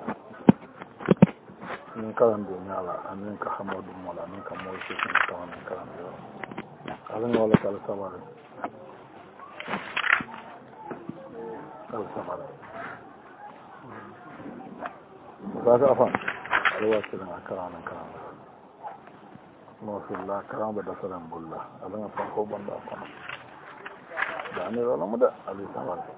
S2: min kalan de ñala amin ka hamadou mola amin ka moy sesen tawanen kalan de alin wala kala sabare kala sabare baka afan ala wasirna kalanen kalan no filla kalan be dasaran bulla alin fa ko banda afan da ne wala muda ali sabare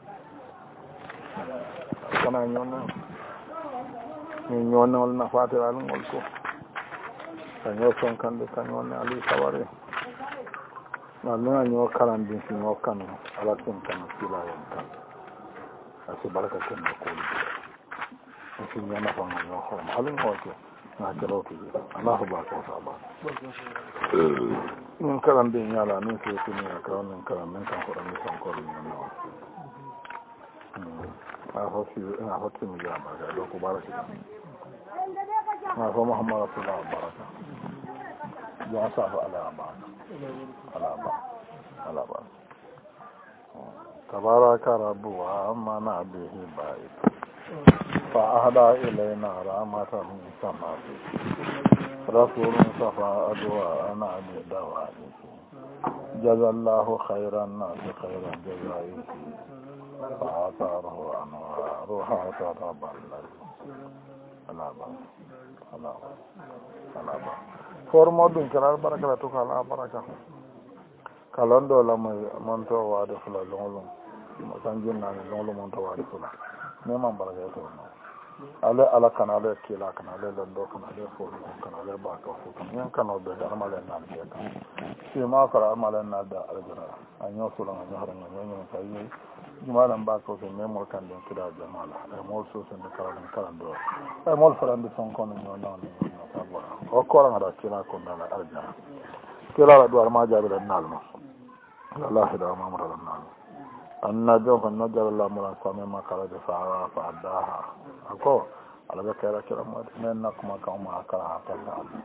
S2: kana ñonna ni ñonna wala nafatira alin ngol ko kañoo sonkande kañoone ali saware ma nuna ñoo karandin si ñoo kanu ala ten kanu silayen kan asi baraka kenne kooli si ñana fanga ñoo horma alin hoke na kerotuji alahu baka o saba min karandin ñala min sewtiniya kawa min karan min kan hoɗani sonkore ñonnawa a hottimi jabarga ɗo ko baraki ma fo Muhammad rasulullah baraka ya safa ala ba tabaraka rabbu wa amana bihi ba'id fa ahda ilayna rahmatan min samai rasulun safa adwa ana bi dawani jazallahu khairan nas khairan jazai fa atarahu anwaruha taraballah alaba formo ɗum kala baraka la to kala baraka kalon ɗo lamo monto wade fula longlum kan jinnani longlum monto wade fula neman baraka to no ale ala kana ale kila kana ale londo kana ale fo kana ale baka fo kana yan kana be dara malen nan be kan si ma kala malen nan da aljana anyo fula anyo haranga anyo tayi jumalan ba ko so memol kan den kida jamala e mol so sen de kala do e mol farande son kono non sabba o ko ngada kila ko dala arjana kila la do ma jabe den nalma Allah da ma mara den nalma anna jo kan najala la mara sama ma kala de fa adaha ako ala be kala kila mo men nakuma ka ma kala ta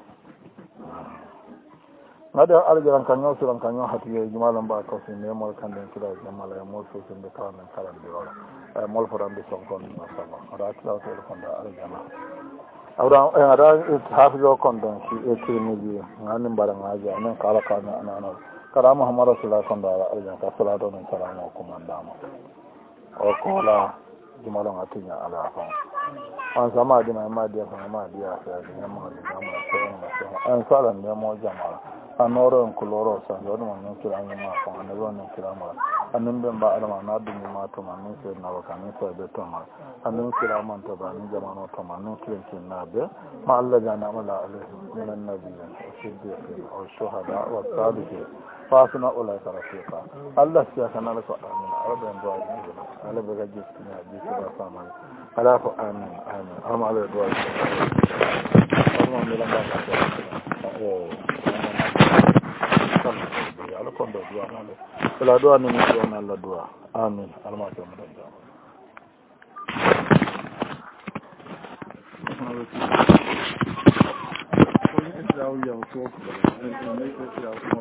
S2: ngada aljaran kanyo suran kanyo hatiye jumalan ba ko sin memol kan den kila jamala e mol so sin de kalan de wala e mol farande son kon no sama ada kila to kon da aljana awra ada hafizo kon don si e tini bi ngani mbara ngaji anen kala kana anana kala Muhammad rasulullah kon da aljana ka salatu min salamu komandama o kola jumalan atinya ala fa an sama di ma dia fa ma dia fa di ma an salan ne mo jama'a anoro en koloro sa yodo man kira ni ma ko anoro en kira ma anin ben ba alama na dum ma to man ni se na waka ni so be to ma anin kira man to ba ni jama'ano to man ni kin na be ma Allah jana mala alaihi min annabiyyin siddiqin wa shuhada wa salihin fasuna ulai rafiqa Allah ya kana ko amin araben do ala be ga jiski na ji ba sama ala ko amin amma ala do Allah mi la ba ala kondo duwa nale kala duwa ni duwa na la duwa amin alma ta mu da ko ni isra'iliya ko ko ne ko